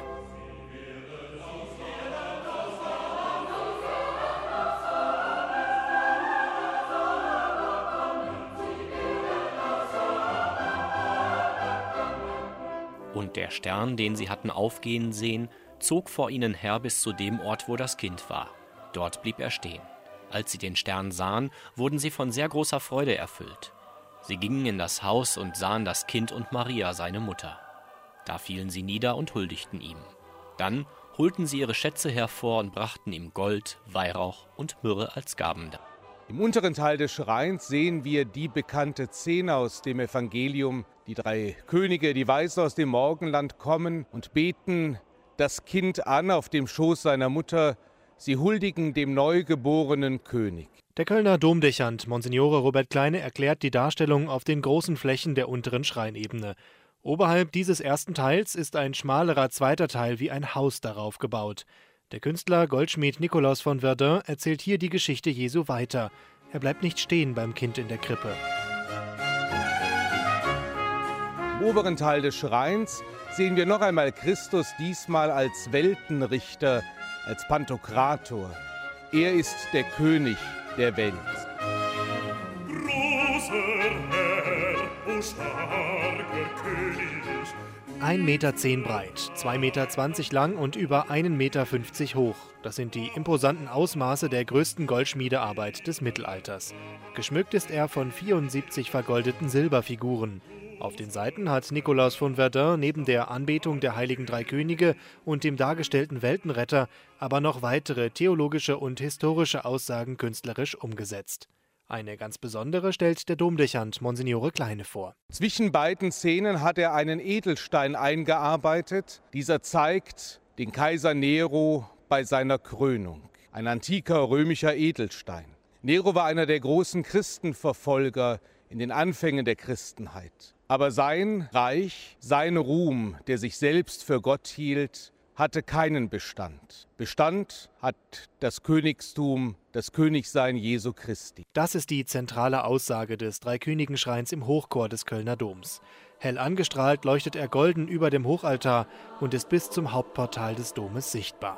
Und der Stern, den sie hatten aufgehen sehen, zog vor ihnen her bis zu dem Ort, wo das Kind war. Dort blieb er stehen. Als sie den Stern sahen, wurden sie von sehr großer Freude erfüllt. Sie gingen in das Haus und sahen das Kind und Maria, seine Mutter. Da fielen sie nieder und huldigten ihm. Dann holten sie ihre Schätze hervor und brachten ihm Gold, Weihrauch und Myrrhe als Gaben dar. Im unteren Teil des Schreins sehen wir die bekannte Szene aus dem Evangelium. Die drei Könige, die Weisen aus dem Morgenland, kommen und beten das Kind an auf dem Schoß seiner Mutter. Sie huldigen dem neugeborenen König. Der Kölner Domdechant Monsignore Robert Kleine erklärt die Darstellung auf den großen Flächen der unteren Schreinebene. Oberhalb dieses ersten Teils ist ein schmalerer zweiter Teil wie ein Haus darauf gebaut. Der Künstler Goldschmied Nikolaus von Verdun erzählt hier die Geschichte Jesu weiter. Er bleibt nicht stehen beim Kind in der Krippe. Im oberen Teil des Schreins sehen wir noch einmal Christus, diesmal als Weltenrichter, als Pantokrator. Er ist der König der Welt. Großer Herr, o starker König. ein Meter zehn breit, zwei Meter zwanzig lang und über ein Meter fünfzig hoch. Das sind die imposanten Ausmaße der größten Goldschmiedearbeit des Mittelalters. Geschmückt ist er von vierundsiebzig vergoldeten Silberfiguren. Auf den Seiten hat Nikolaus von Verdun neben der Anbetung der heiligen drei Könige und dem dargestellten Weltenretter aber noch weitere theologische und historische Aussagen künstlerisch umgesetzt. Eine ganz besondere stellt der Domdechant Monsignore Kleine vor. Zwischen beiden Szenen hat er einen Edelstein eingearbeitet. Dieser zeigt den Kaiser Nero bei seiner Krönung. Ein antiker römischer Edelstein. Nero war einer der großen Christenverfolger in den Anfängen der Christenheit. Aber sein Reich, sein Ruhm, der sich selbst für Gott hielt, hatte keinen Bestand. Bestand hat das Königstum, das Königsein Jesu Christi. Das ist die zentrale Aussage des Dreikönigenschreins im Hochchor des Kölner Doms. Hell angestrahlt leuchtet er golden über dem Hochaltar und ist bis zum Hauptportal des Domes sichtbar.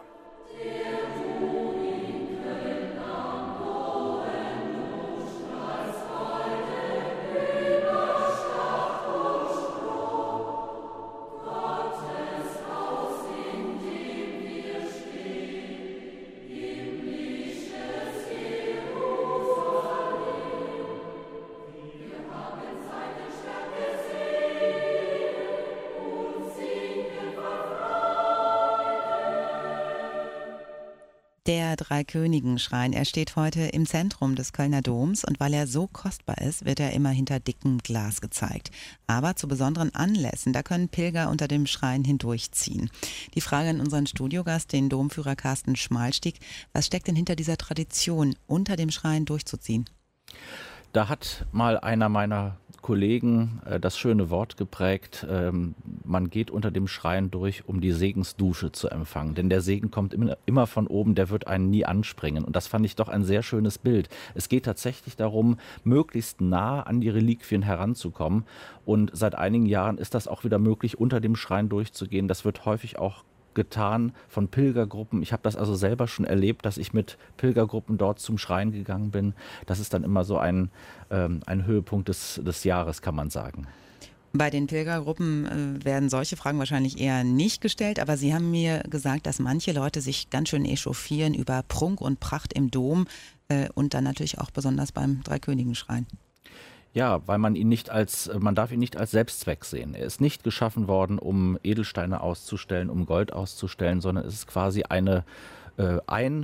Der Dreikönigenschrein, er steht heute im Zentrum des Kölner Doms und weil er so kostbar ist, wird er immer hinter dickem Glas gezeigt. Aber zu besonderen Anlässen, da können Pilger unter dem Schrein hindurchziehen. Die Frage an unseren Studiogast, den Domführer Carsten Schmalstieg: Was steckt denn hinter dieser Tradition, unter dem Schrein durchzuziehen? Da hat mal einer meiner Kollegen äh, das schöne Wort geprägt, ähm, man geht unter dem Schrein durch, um die Segensdusche zu empfangen. Denn der Segen kommt immer, immer von oben, der wird einen nie anspringen. Und das fand ich doch ein sehr schönes Bild. Es geht tatsächlich darum, möglichst nah an die Reliquien heranzukommen. Und seit einigen Jahren ist das auch wieder möglich, unter dem Schrein durchzugehen. Das wird häufig auch getan von Pilgergruppen. Ich habe das also selber schon erlebt, dass ich mit Pilgergruppen dort zum Schrein gegangen bin. Das ist dann immer so ein, ähm, ein Höhepunkt des, des Jahres, kann man sagen. Bei den Pilgergruppen äh, werden solche Fragen wahrscheinlich eher nicht gestellt, aber Sie haben mir gesagt, dass manche Leute sich ganz schön echauffieren über Prunk und Pracht im Dom äh, und dann natürlich auch besonders beim Dreikönigenschrein. Ja, weil man ihn nicht als, man darf ihn nicht als Selbstzweck sehen. Er ist nicht geschaffen worden, um Edelsteine auszustellen, um Gold auszustellen, sondern es ist quasi eine äh,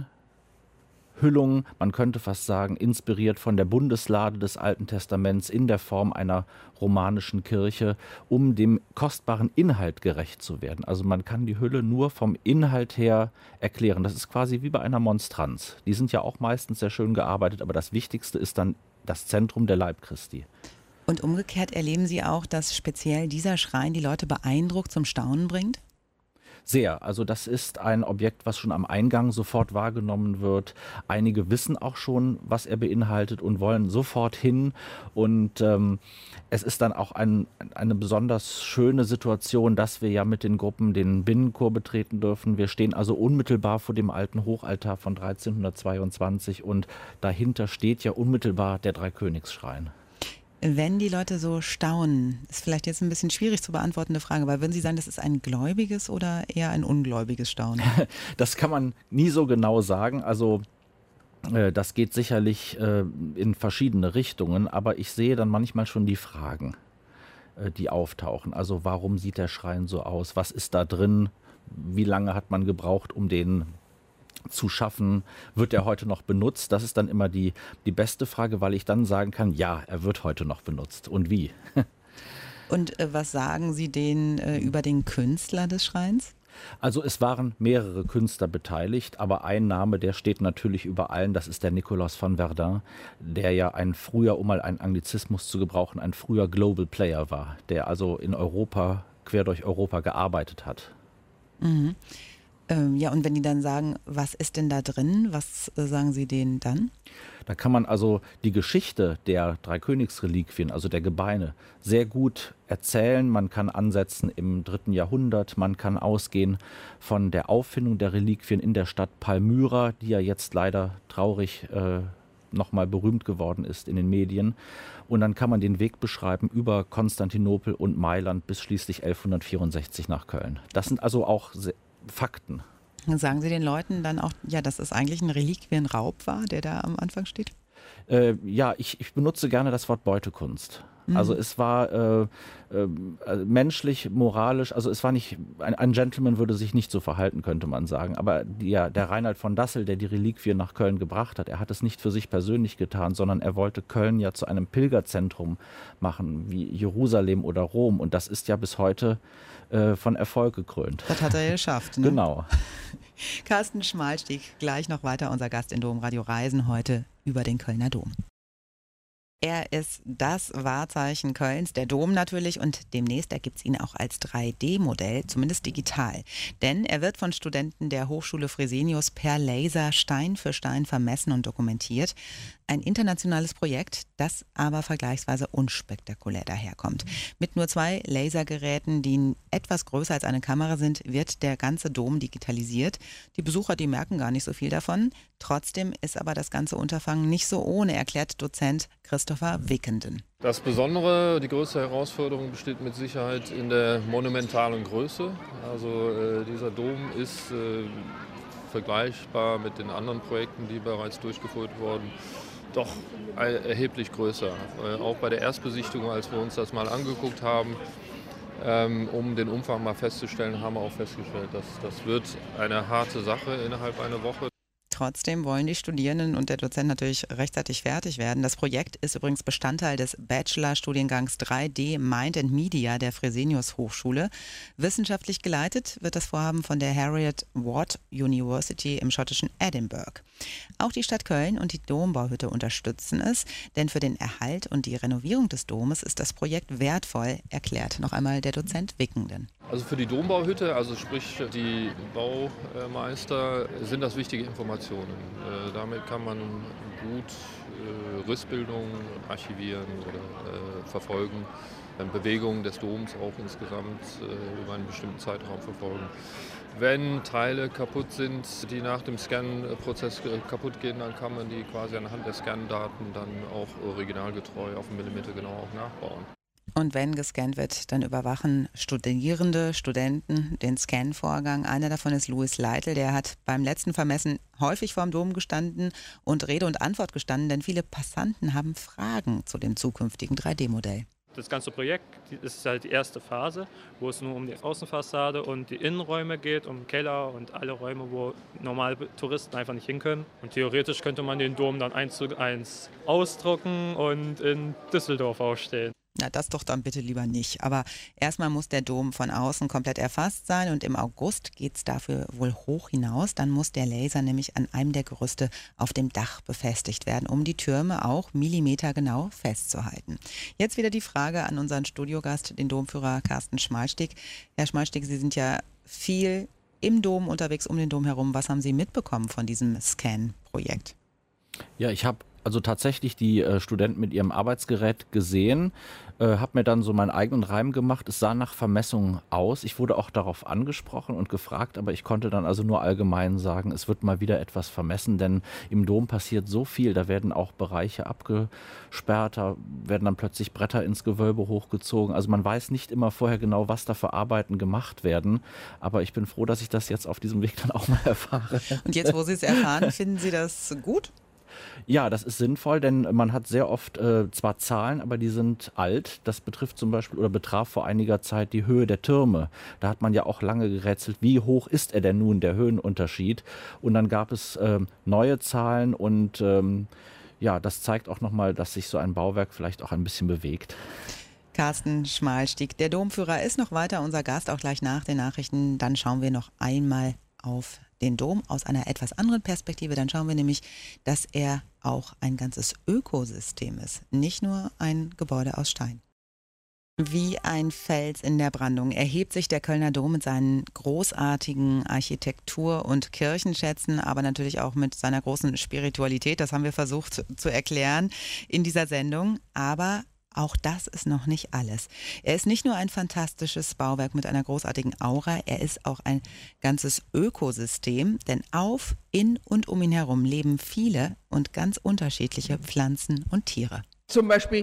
Einhüllung, man könnte fast sagen, inspiriert von der Bundeslade des Alten Testaments in der Form einer romanischen Kirche, um dem kostbaren Inhalt gerecht zu werden. Also man kann die Hülle nur vom Inhalt her erklären. Das ist quasi wie bei einer Monstranz. Die sind ja auch meistens sehr schön gearbeitet, aber das Wichtigste ist dann das Zentrum der Leib Christi. Und umgekehrt erleben Sie auch, dass speziell dieser Schrein die Leute beeindruckt, zum Staunen bringt? Sehr. Also das ist ein Objekt, was schon am Eingang sofort wahrgenommen wird. Einige wissen auch schon, was er beinhaltet und wollen sofort hin. Und ähm, es ist dann auch ein, eine besonders schöne Situation, dass wir ja mit den Gruppen den Binnenchor betreten dürfen. Wir stehen also unmittelbar vor dem alten Hochaltar von dreizehnhundertzweiundzwanzig und dahinter steht ja unmittelbar der Dreikönigsschrein. Wenn die Leute so staunen, ist vielleicht jetzt ein bisschen schwierig zu beantwortende Frage, weil würden Sie sagen, das ist ein gläubiges oder eher ein ungläubiges Staunen? Das kann man nie so genau sagen. Also äh, das geht sicherlich äh, in verschiedene Richtungen, aber ich sehe dann manchmal schon die Fragen, äh, die auftauchen. Also warum sieht der Schrein so aus? Was ist da drin? Wie lange hat man gebraucht, um den zu schaffen? Wird er heute noch benutzt? Das ist dann immer die, die beste Frage, weil ich dann sagen kann, ja, er wird heute noch benutzt. Und wie? Und äh, was sagen Sie denen äh, über den Künstler des Schreins? Also es waren mehrere Künstler beteiligt, aber ein Name, der steht natürlich über allen, das ist der Nikolaus van Verdun, der ja ein früher, um mal einen Anglizismus zu gebrauchen, ein früher Global Player war, der also in Europa, quer durch Europa gearbeitet hat. Mhm. Ja, und wenn die dann sagen, was ist denn da drin, was äh, sagen Sie denen dann? Da kann man also die Geschichte der Dreikönigsreliquien, also der Gebeine, sehr gut erzählen. Man kann ansetzen im dritten Jahrhundert, man kann ausgehen von der Auffindung der Reliquien in der Stadt Palmyra, die ja jetzt leider traurig äh, nochmal berühmt geworden ist in den Medien. Und dann kann man den Weg beschreiben über Konstantinopel und Mailand bis schließlich elfhundertvierundsechzig nach Köln. Das sind also auch sehr Fakten. Sagen Sie den Leuten dann auch, ja, dass es eigentlich ein Reliquienraub war, der da am Anfang steht? Äh, ja, ich, ich benutze gerne das Wort Beutekunst. Mhm. Also es war äh, äh, menschlich, moralisch, also es war nicht, ein, ein Gentleman würde sich nicht so verhalten, könnte man sagen. Aber der, der Reinhard von Dassel, der die Reliquien nach Köln gebracht hat, er hat es nicht für sich persönlich getan, sondern er wollte Köln ja zu einem Pilgerzentrum machen, wie Jerusalem oder Rom. Und das ist ja bis heute äh, von Erfolg gekrönt. Das hat er geschafft, ne? Genau. Carsten Schmalstieg, gleich noch weiter unser Gast in Domradio Reisen, heute über den Kölner Dom. Er ist das Wahrzeichen Kölns, der Dom natürlich, und demnächst ergibt es ihn auch als drei D Modell, zumindest digital. Denn er wird von Studenten der Hochschule Fresenius per Laser Stein für Stein vermessen und dokumentiert. Ein internationales Projekt, das aber vergleichsweise unspektakulär daherkommt. Mit nur zwei Lasergeräten, die etwas größer als eine Kamera sind, wird der ganze Dom digitalisiert. Die Besucher, die merken gar nicht so viel davon. Trotzdem ist aber das ganze Unterfangen nicht so ohne, erklärt Dozent Christopher Wickenden. Das Besondere, die größte Herausforderung besteht mit Sicherheit in der monumentalen Größe. Also äh, dieser Dom ist äh, vergleichbar mit den anderen Projekten, die bereits durchgeführt wurden, doch erheblich größer. Äh, auch bei der Erstbesichtigung, als wir uns das mal angeguckt haben, ähm, um den Umfang mal festzustellen, haben wir auch festgestellt, dass das wird eine harte Sache innerhalb einer Woche. Trotzdem wollen die Studierenden und der Dozent natürlich rechtzeitig fertig werden. Das Projekt ist übrigens Bestandteil des Bachelor-Studiengangs drei D Mind and Media der Fresenius Hochschule. Wissenschaftlich geleitet wird das Vorhaben von der Harriet Watt University im schottischen Edinburgh. Auch die Stadt Köln und die Dombauhütte unterstützen es, denn für den Erhalt und die Renovierung des Domes ist das Projekt wertvoll, erklärt noch einmal der Dozent Wickenden. Also für die Dombauhütte, also sprich die Baumeister, sind das wichtige Informationen. Äh, damit kann man gut äh, Rissbildungen archivieren oder äh, verfolgen, dann Bewegungen des Doms auch insgesamt äh, über einen bestimmten Zeitraum verfolgen. Wenn Teile kaputt sind, die nach dem Scan-Prozess kaputt gehen, dann kann man die quasi anhand der Scan-Daten dann auch originalgetreu auf einen Millimeter genau auch nachbauen. Und wenn gescannt wird, dann überwachen Studierende, Studenten den Scan-Vorgang. Einer davon ist Louis Leitl, der hat beim letzten Vermessen häufig vorm Dom gestanden und Rede und Antwort gestanden, denn viele Passanten haben Fragen zu dem zukünftigen drei D Modell. Das ganze Projekt, das ist halt die erste Phase, wo es nur um die Außenfassade und die Innenräume geht, um Keller und alle Räume, wo normale Touristen einfach nicht hin können. Und theoretisch könnte man den Dom dann eins zu eins ausdrucken und in Düsseldorf aufstellen. Na, das doch dann bitte lieber nicht. Aber erstmal muss der Dom von außen komplett erfasst sein und im August geht es dafür wohl hoch hinaus. Dann muss der Laser nämlich an einem der Gerüste auf dem Dach befestigt werden, um die Türme auch millimetergenau festzuhalten. Jetzt wieder die Frage an unseren Studiogast, den Domführer Carsten Schmalstieg. Herr Schmalstieg, Sie sind ja viel im Dom unterwegs, um den Dom herum. Was haben Sie mitbekommen von diesem Scan-Projekt? Ja, ich habe also tatsächlich die äh, Studenten mit ihrem Arbeitsgerät gesehen, äh, habe mir dann so meinen eigenen Reim gemacht. Es sah nach Vermessung aus. Ich wurde auch darauf angesprochen und gefragt, aber ich konnte dann also nur allgemein sagen, es wird mal wieder etwas vermessen, denn im Dom passiert so viel. Da werden auch Bereiche abgesperrt, da werden dann plötzlich Bretter ins Gewölbe hochgezogen. Also man weiß nicht immer vorher genau, was da für Arbeiten gemacht werden. Aber ich bin froh, dass ich das jetzt auf diesem Weg dann auch mal erfahre. Und jetzt, wo Sie es erfahren, finden Sie das gut? Ja, das ist sinnvoll, denn man hat sehr oft äh, zwar Zahlen, aber die sind alt. Das betrifft zum Beispiel oder betraf vor einiger Zeit die Höhe der Türme. Da hat man ja auch lange gerätselt, wie hoch ist er denn nun, der Höhenunterschied? Und dann gab es äh, neue Zahlen und ähm, ja, das zeigt auch nochmal, dass sich so ein Bauwerk vielleicht auch ein bisschen bewegt. Carsten Schmalstieg, der Domführer, ist noch weiter unser Gast, auch gleich nach den Nachrichten. Dann schauen wir noch einmal auf den Dom aus einer etwas anderen Perspektive. Dann schauen wir nämlich, dass er auch ein ganzes Ökosystem ist, nicht nur ein Gebäude aus Stein. Wie ein Fels in der Brandung erhebt sich der Kölner Dom mit seinen großartigen Architektur- und Kirchenschätzen, aber natürlich auch mit seiner großen Spiritualität. Das haben wir versucht zu erklären in dieser Sendung, aber auch das ist noch nicht alles. Er ist nicht nur ein fantastisches Bauwerk mit einer großartigen Aura, er ist auch ein ganzes Ökosystem, denn auf, in und um ihn herum leben viele und ganz unterschiedliche Pflanzen und Tiere. Zum Beispiel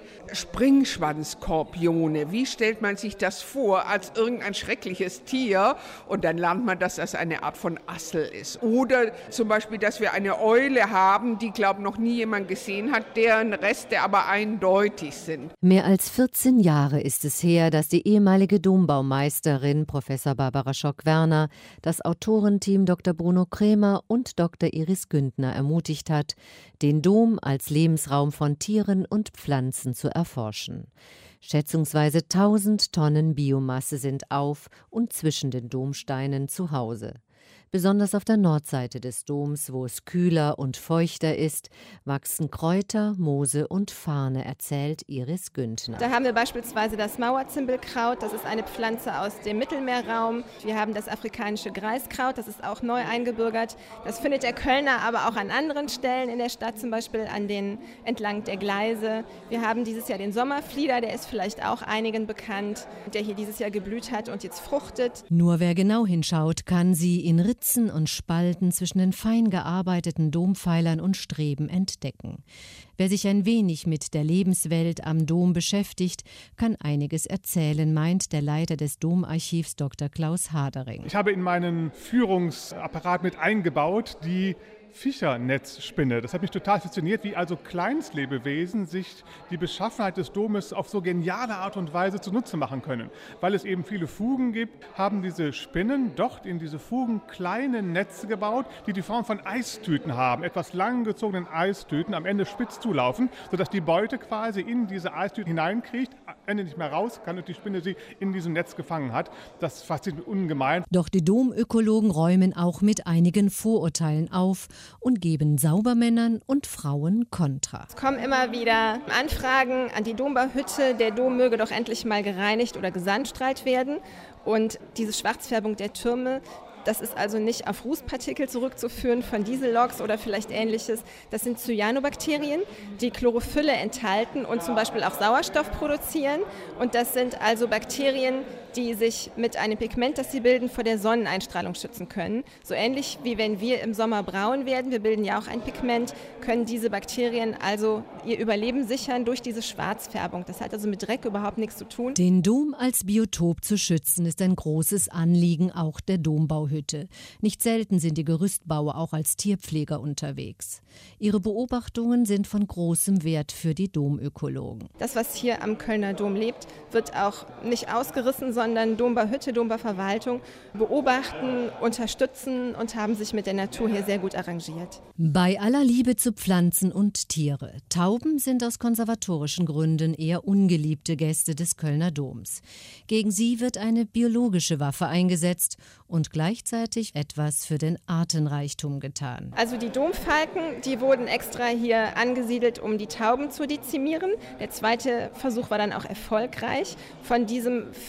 Springschwanzskorpione. Wie stellt man sich das vor als irgendein schreckliches Tier? Und dann lernt man, dass das eine Art von Assel ist. Oder zum Beispiel, dass wir eine Eule haben, die, glaube ich, noch nie jemand gesehen hat, deren Reste aber eindeutig sind. Mehr als vierzehn Jahre ist es her, dass die ehemalige Dombaumeisterin Professor Barbara Schock-Werner das Autorenteam Doktor Bruno Krämer und Doktor Iris Güntner ermutigt hat, den Dom als Lebensraum von Tieren und Pflanzen zu erforschen. Schätzungsweise tausend Tonnen Biomasse sind auf und zwischen den Domsteinen zu Hause. Besonders auf der Nordseite des Doms, wo es kühler und feuchter ist, wachsen Kräuter, Moose und Farne, erzählt Iris Güntner. Da haben wir beispielsweise das Mauerzimbelkraut, das ist eine Pflanze aus dem Mittelmeerraum. Wir haben das afrikanische Greiskraut, das ist auch neu eingebürgert. Das findet der Kölner aber auch an anderen Stellen in der Stadt, zum Beispiel an den, entlang der Gleise. Wir haben dieses Jahr den Sommerflieder, der ist vielleicht auch einigen bekannt, der hier dieses Jahr geblüht hat und jetzt fruchtet. Nur wer genau hinschaut, kann sie in Ritzen und Spalten zwischen den fein gearbeiteten Dompfeilern und Streben entdecken. Wer sich ein wenig mit der Lebenswelt am Dom beschäftigt, kann einiges erzählen, meint der Leiter des Domarchivs Doktor Klaus Hadering. Ich habe in meinen Führungsapparat mit eingebaut die Fischernetzspinne. Das hat mich total fasziniert, wie also Kleinstlebewesen sich die Beschaffenheit des Domes auf so geniale Art und Weise zunutze machen können. Weil es eben viele Fugen gibt, haben diese Spinnen dort in diese Fugen kleine Netze gebaut, die die Form von Eistüten haben, etwas langgezogenen Eistüten, am Ende spitz zulaufen, sodass die Beute quasi in diese Eistüten hineinkriegt, am Ende nicht mehr raus kann und die Spinne sie in diesem Netz gefangen hat. Das fasziniert mich ungemein. Doch die Domökologen räumen auch mit einigen Vorurteilen auf und geben Saubermännern und Frauen Kontra. Es kommen immer wieder Anfragen an die Dombauhütte, der Dom möge doch endlich mal gereinigt oder gesandstrahlt werden. Und diese Schwarzfärbung der Türme, das ist also nicht auf Rußpartikel zurückzuführen von Dieselloks oder vielleicht Ähnliches. Das sind Cyanobakterien, die Chlorophylle enthalten und zum Beispiel auch Sauerstoff produzieren. Und das sind also Bakterien, die sich mit einem Pigment, das sie bilden, vor der Sonneneinstrahlung schützen können. So ähnlich wie wenn wir im Sommer braun werden, wir bilden ja auch ein Pigment, können diese Bakterien also ihr Überleben sichern durch diese Schwarzfärbung. Das hat also mit Dreck überhaupt nichts zu tun. Den Dom als Biotop zu schützen, ist ein großes Anliegen auch der Dombauhütte. Nicht selten sind die Gerüstbauer auch als Tierpfleger unterwegs. Ihre Beobachtungen sind von großem Wert für die Domökologen. Das, was hier am Kölner Dom lebt, wird auch nicht ausgerissen, sondern sondern Dombauhütte, Dombauverwaltung beobachten, unterstützen und haben sich mit der Natur hier sehr gut arrangiert. Bei aller Liebe zu Pflanzen und Tiere. Tauben sind aus konservatorischen Gründen eher ungeliebte Gäste des Kölner Doms. Gegen sie wird eine biologische Waffe eingesetzt und gleichzeitig etwas für den Artenreichtum getan. Also die Domfalken, die wurden extra hier angesiedelt, um die Tauben zu dezimieren. Der zweite Versuch war dann auch erfolgreich. Von diesem Falkenpilz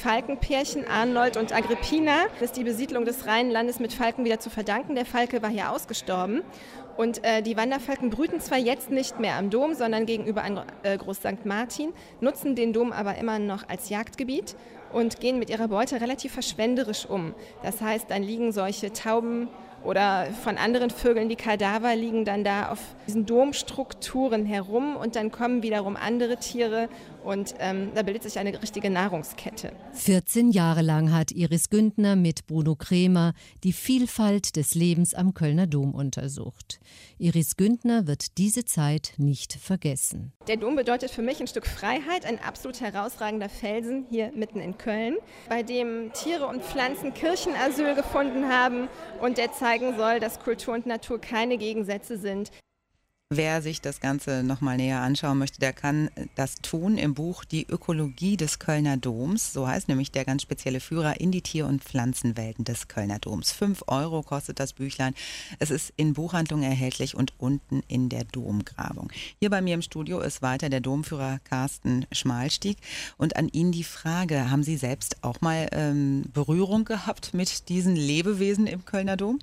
Wanderpärchen Arnold und Agrippina ist die Besiedlung des Rheinlandes mit Falken wieder zu verdanken. Der Falke war hier ausgestorben. Und äh, die Wanderfalken brüten zwar jetzt nicht mehr am Dom, sondern gegenüber an äh, Groß Sankt Martin, nutzen den Dom aber immer noch als Jagdgebiet und gehen mit ihrer Beute relativ verschwenderisch um. Das heißt, dann liegen solche Tauben oder von anderen Vögeln, die Kadaver liegen dann da auf diesen Domstrukturen herum und dann kommen wiederum andere Tiere und ähm, da bildet sich eine richtige Nahrungskette. vierzehn Jahre lang hat Iris Güntner mit Bruno Kremer die Vielfalt des Lebens am Kölner Dom untersucht. Iris Güntner wird diese Zeit nicht vergessen. Der Dom bedeutet für mich ein Stück Freiheit, ein absolut herausragender Felsen hier mitten in Köln, bei dem Tiere und Pflanzen Kirchenasyl gefunden haben und der zeigen soll, dass Kultur und Natur keine Gegensätze sind. Wer sich das Ganze nochmal näher anschauen möchte, der kann das tun im Buch Die Ökologie des Kölner Doms. So heißt nämlich der ganz spezielle Führer in die Tier- und Pflanzenwelten des Kölner Doms. Fünf Euro kostet das Büchlein. Es ist in Buchhandlungen erhältlich und unten in der Domgrabung. Hier bei mir im Studio ist weiter der Domführer Carsten Schmalstieg. Und an ihn die Frage, haben Sie selbst auch mal ähm, Berührung gehabt mit diesen Lebewesen im Kölner Dom?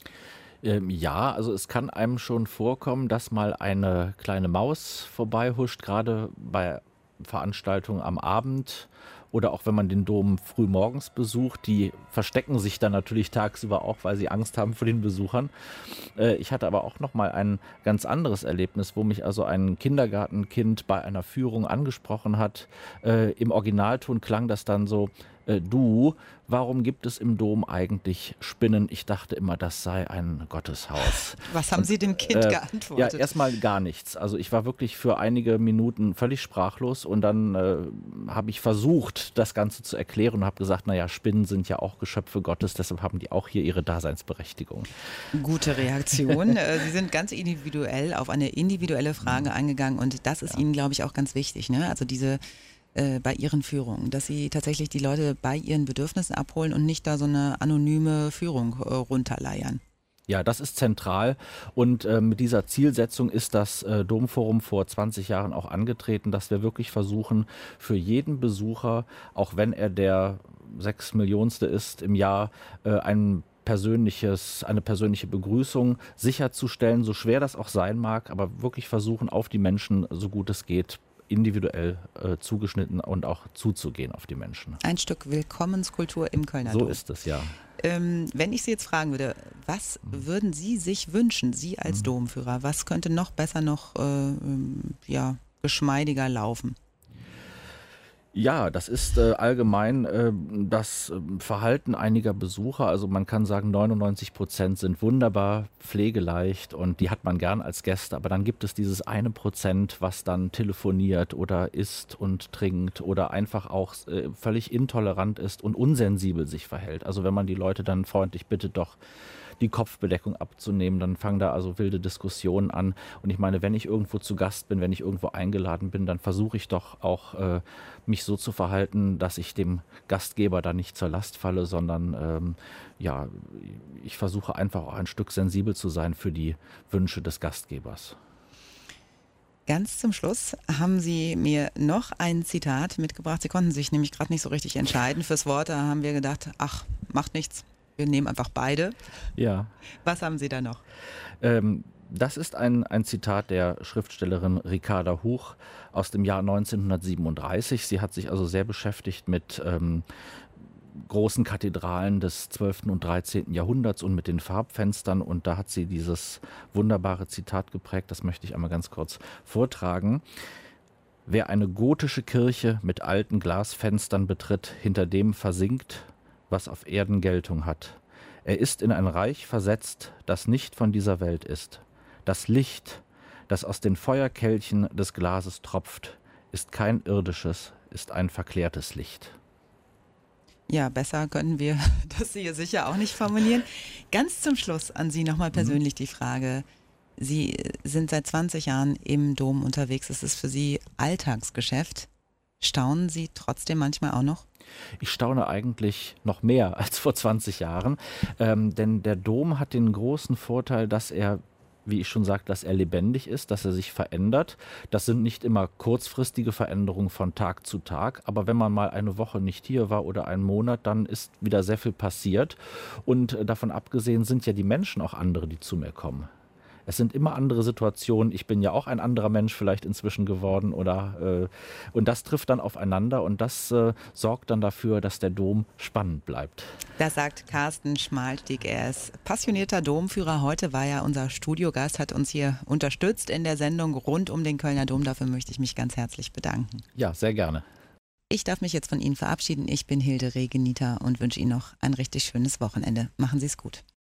Ähm, ja, also es kann einem schon vorkommen, dass mal eine kleine Maus vorbeihuscht, gerade bei Veranstaltungen am Abend oder auch wenn man den Dom früh morgens besucht. Die verstecken sich dann natürlich tagsüber auch, weil sie Angst haben vor den Besuchern. Äh, ich hatte aber auch noch mal ein ganz anderes Erlebnis, wo mich also ein Kindergartenkind bei einer Führung angesprochen hat. Äh, im Originalton klang das dann so: Äh, du, warum gibt es im Dom eigentlich Spinnen? Ich dachte immer, das sei ein Gotteshaus. Was haben Und, Sie dem Kind äh, geantwortet? Ja, erstmal gar nichts. Also ich war wirklich für einige Minuten völlig sprachlos und dann äh, habe ich versucht, das Ganze zu erklären und habe gesagt, naja, Spinnen sind ja auch Geschöpfe Gottes, deshalb haben die auch hier ihre Daseinsberechtigung. Gute Reaktion. Sie sind ganz individuell auf eine individuelle Frage eingegangen und das ist ja. Ihnen, glaube ich, auch ganz wichtig, ne? Also diese bei Ihren Führungen, dass Sie tatsächlich die Leute bei ihren Bedürfnissen abholen und nicht da so eine anonyme Führung äh, runterleiern. Ja, das ist zentral und äh, mit dieser Zielsetzung ist das äh, Domforum vor zwanzig Jahren auch angetreten, dass wir wirklich versuchen, für jeden Besucher, auch wenn er der sechs Millionste ist im Jahr, äh, ein persönliches, eine persönliche Begrüßung sicherzustellen, so schwer das auch sein mag, aber wirklich versuchen, auf die Menschen, so gut es geht, individuell äh, zugeschnitten und auch zuzugehen auf die Menschen. Ein Stück Willkommenskultur im Kölner Dom. So ist es, ja. Ähm, wenn ich Sie jetzt fragen würde, was mhm. würden Sie sich wünschen, Sie als mhm. Domführer, was könnte noch besser, noch äh, ja, geschmeidiger laufen? Ja, das ist äh, allgemein äh, das äh, Verhalten einiger Besucher. Also man kann sagen, neunundneunzig Prozent sind wunderbar, pflegeleicht und die hat man gern als Gäste. Aber dann gibt es dieses eine Prozent, was dann telefoniert oder isst und trinkt oder einfach auch äh, völlig intolerant ist und unsensibel sich verhält. Also wenn man die Leute dann freundlich bittet, doch die Kopfbedeckung abzunehmen, dann fangen da also wilde Diskussionen an. Und ich meine, wenn ich irgendwo zu Gast bin, wenn ich irgendwo eingeladen bin, dann versuche ich doch auch, äh, mich so zu verhalten, dass ich dem Gastgeber da nicht zur Last falle, sondern ähm, ja, ich versuche einfach auch ein Stück sensibel zu sein für die Wünsche des Gastgebers. Ganz zum Schluss haben Sie mir noch ein Zitat mitgebracht. Sie konnten sich nämlich gerade nicht so richtig entscheiden fürs Wort. Da haben wir gedacht, ach, macht nichts. Wir nehmen einfach beide. Ja. Was haben Sie da noch? Ähm, das ist ein, ein Zitat der Schriftstellerin Ricarda Huch aus dem Jahr neunzehnhundertsiebenunddreißig. Sie hat sich also sehr beschäftigt mit ähm, großen Kathedralen des zwölften und dreizehnten Jahrhunderts und mit den Farbfenstern. Und da hat sie dieses wunderbare Zitat geprägt. Das möchte ich einmal ganz kurz vortragen. Wer eine gotische Kirche mit alten Glasfenstern betritt, hinter dem versinkt, was auf Erden Geltung hat. Er ist in ein Reich versetzt, das nicht von dieser Welt ist. Das Licht, das aus den Feuerkelchen des Glases tropft, ist kein irdisches, ist ein verklärtes Licht. Ja, besser können wir das hier sicher auch nicht formulieren. Ganz zum Schluss an Sie nochmal persönlich mhm. die Frage. Sie sind seit zwanzig Jahren im Dom unterwegs. Es ist für Sie Alltagsgeschäft. Staunen Sie trotzdem manchmal auch noch? Ich staune eigentlich noch mehr als vor zwanzig Jahren, ähm, denn der Dom hat den großen Vorteil, dass er wie ich schon sagte, dass er lebendig ist, dass er sich verändert. Das sind nicht immer kurzfristige Veränderungen von Tag zu Tag, aber wenn man mal eine Woche nicht hier war oder einen Monat, dann ist wieder sehr viel passiert. Und davon abgesehen sind ja die Menschen auch andere, die zu mir kommen. Es sind immer andere Situationen. Ich bin ja auch ein anderer Mensch vielleicht inzwischen geworden. Oder, äh, und das trifft dann aufeinander und das äh, sorgt dann dafür, dass der Dom spannend bleibt. Das sagt Carsten Schmalstieg. Er ist passionierter Domführer. Heute war er unser Studiogast, hat uns hier unterstützt in der Sendung rund um den Kölner Dom. Dafür möchte ich mich ganz herzlich bedanken. Ja, sehr gerne. Ich darf mich jetzt von Ihnen verabschieden. Ich bin Hilde Regenita und wünsche Ihnen noch ein richtig schönes Wochenende. Machen Sie es gut.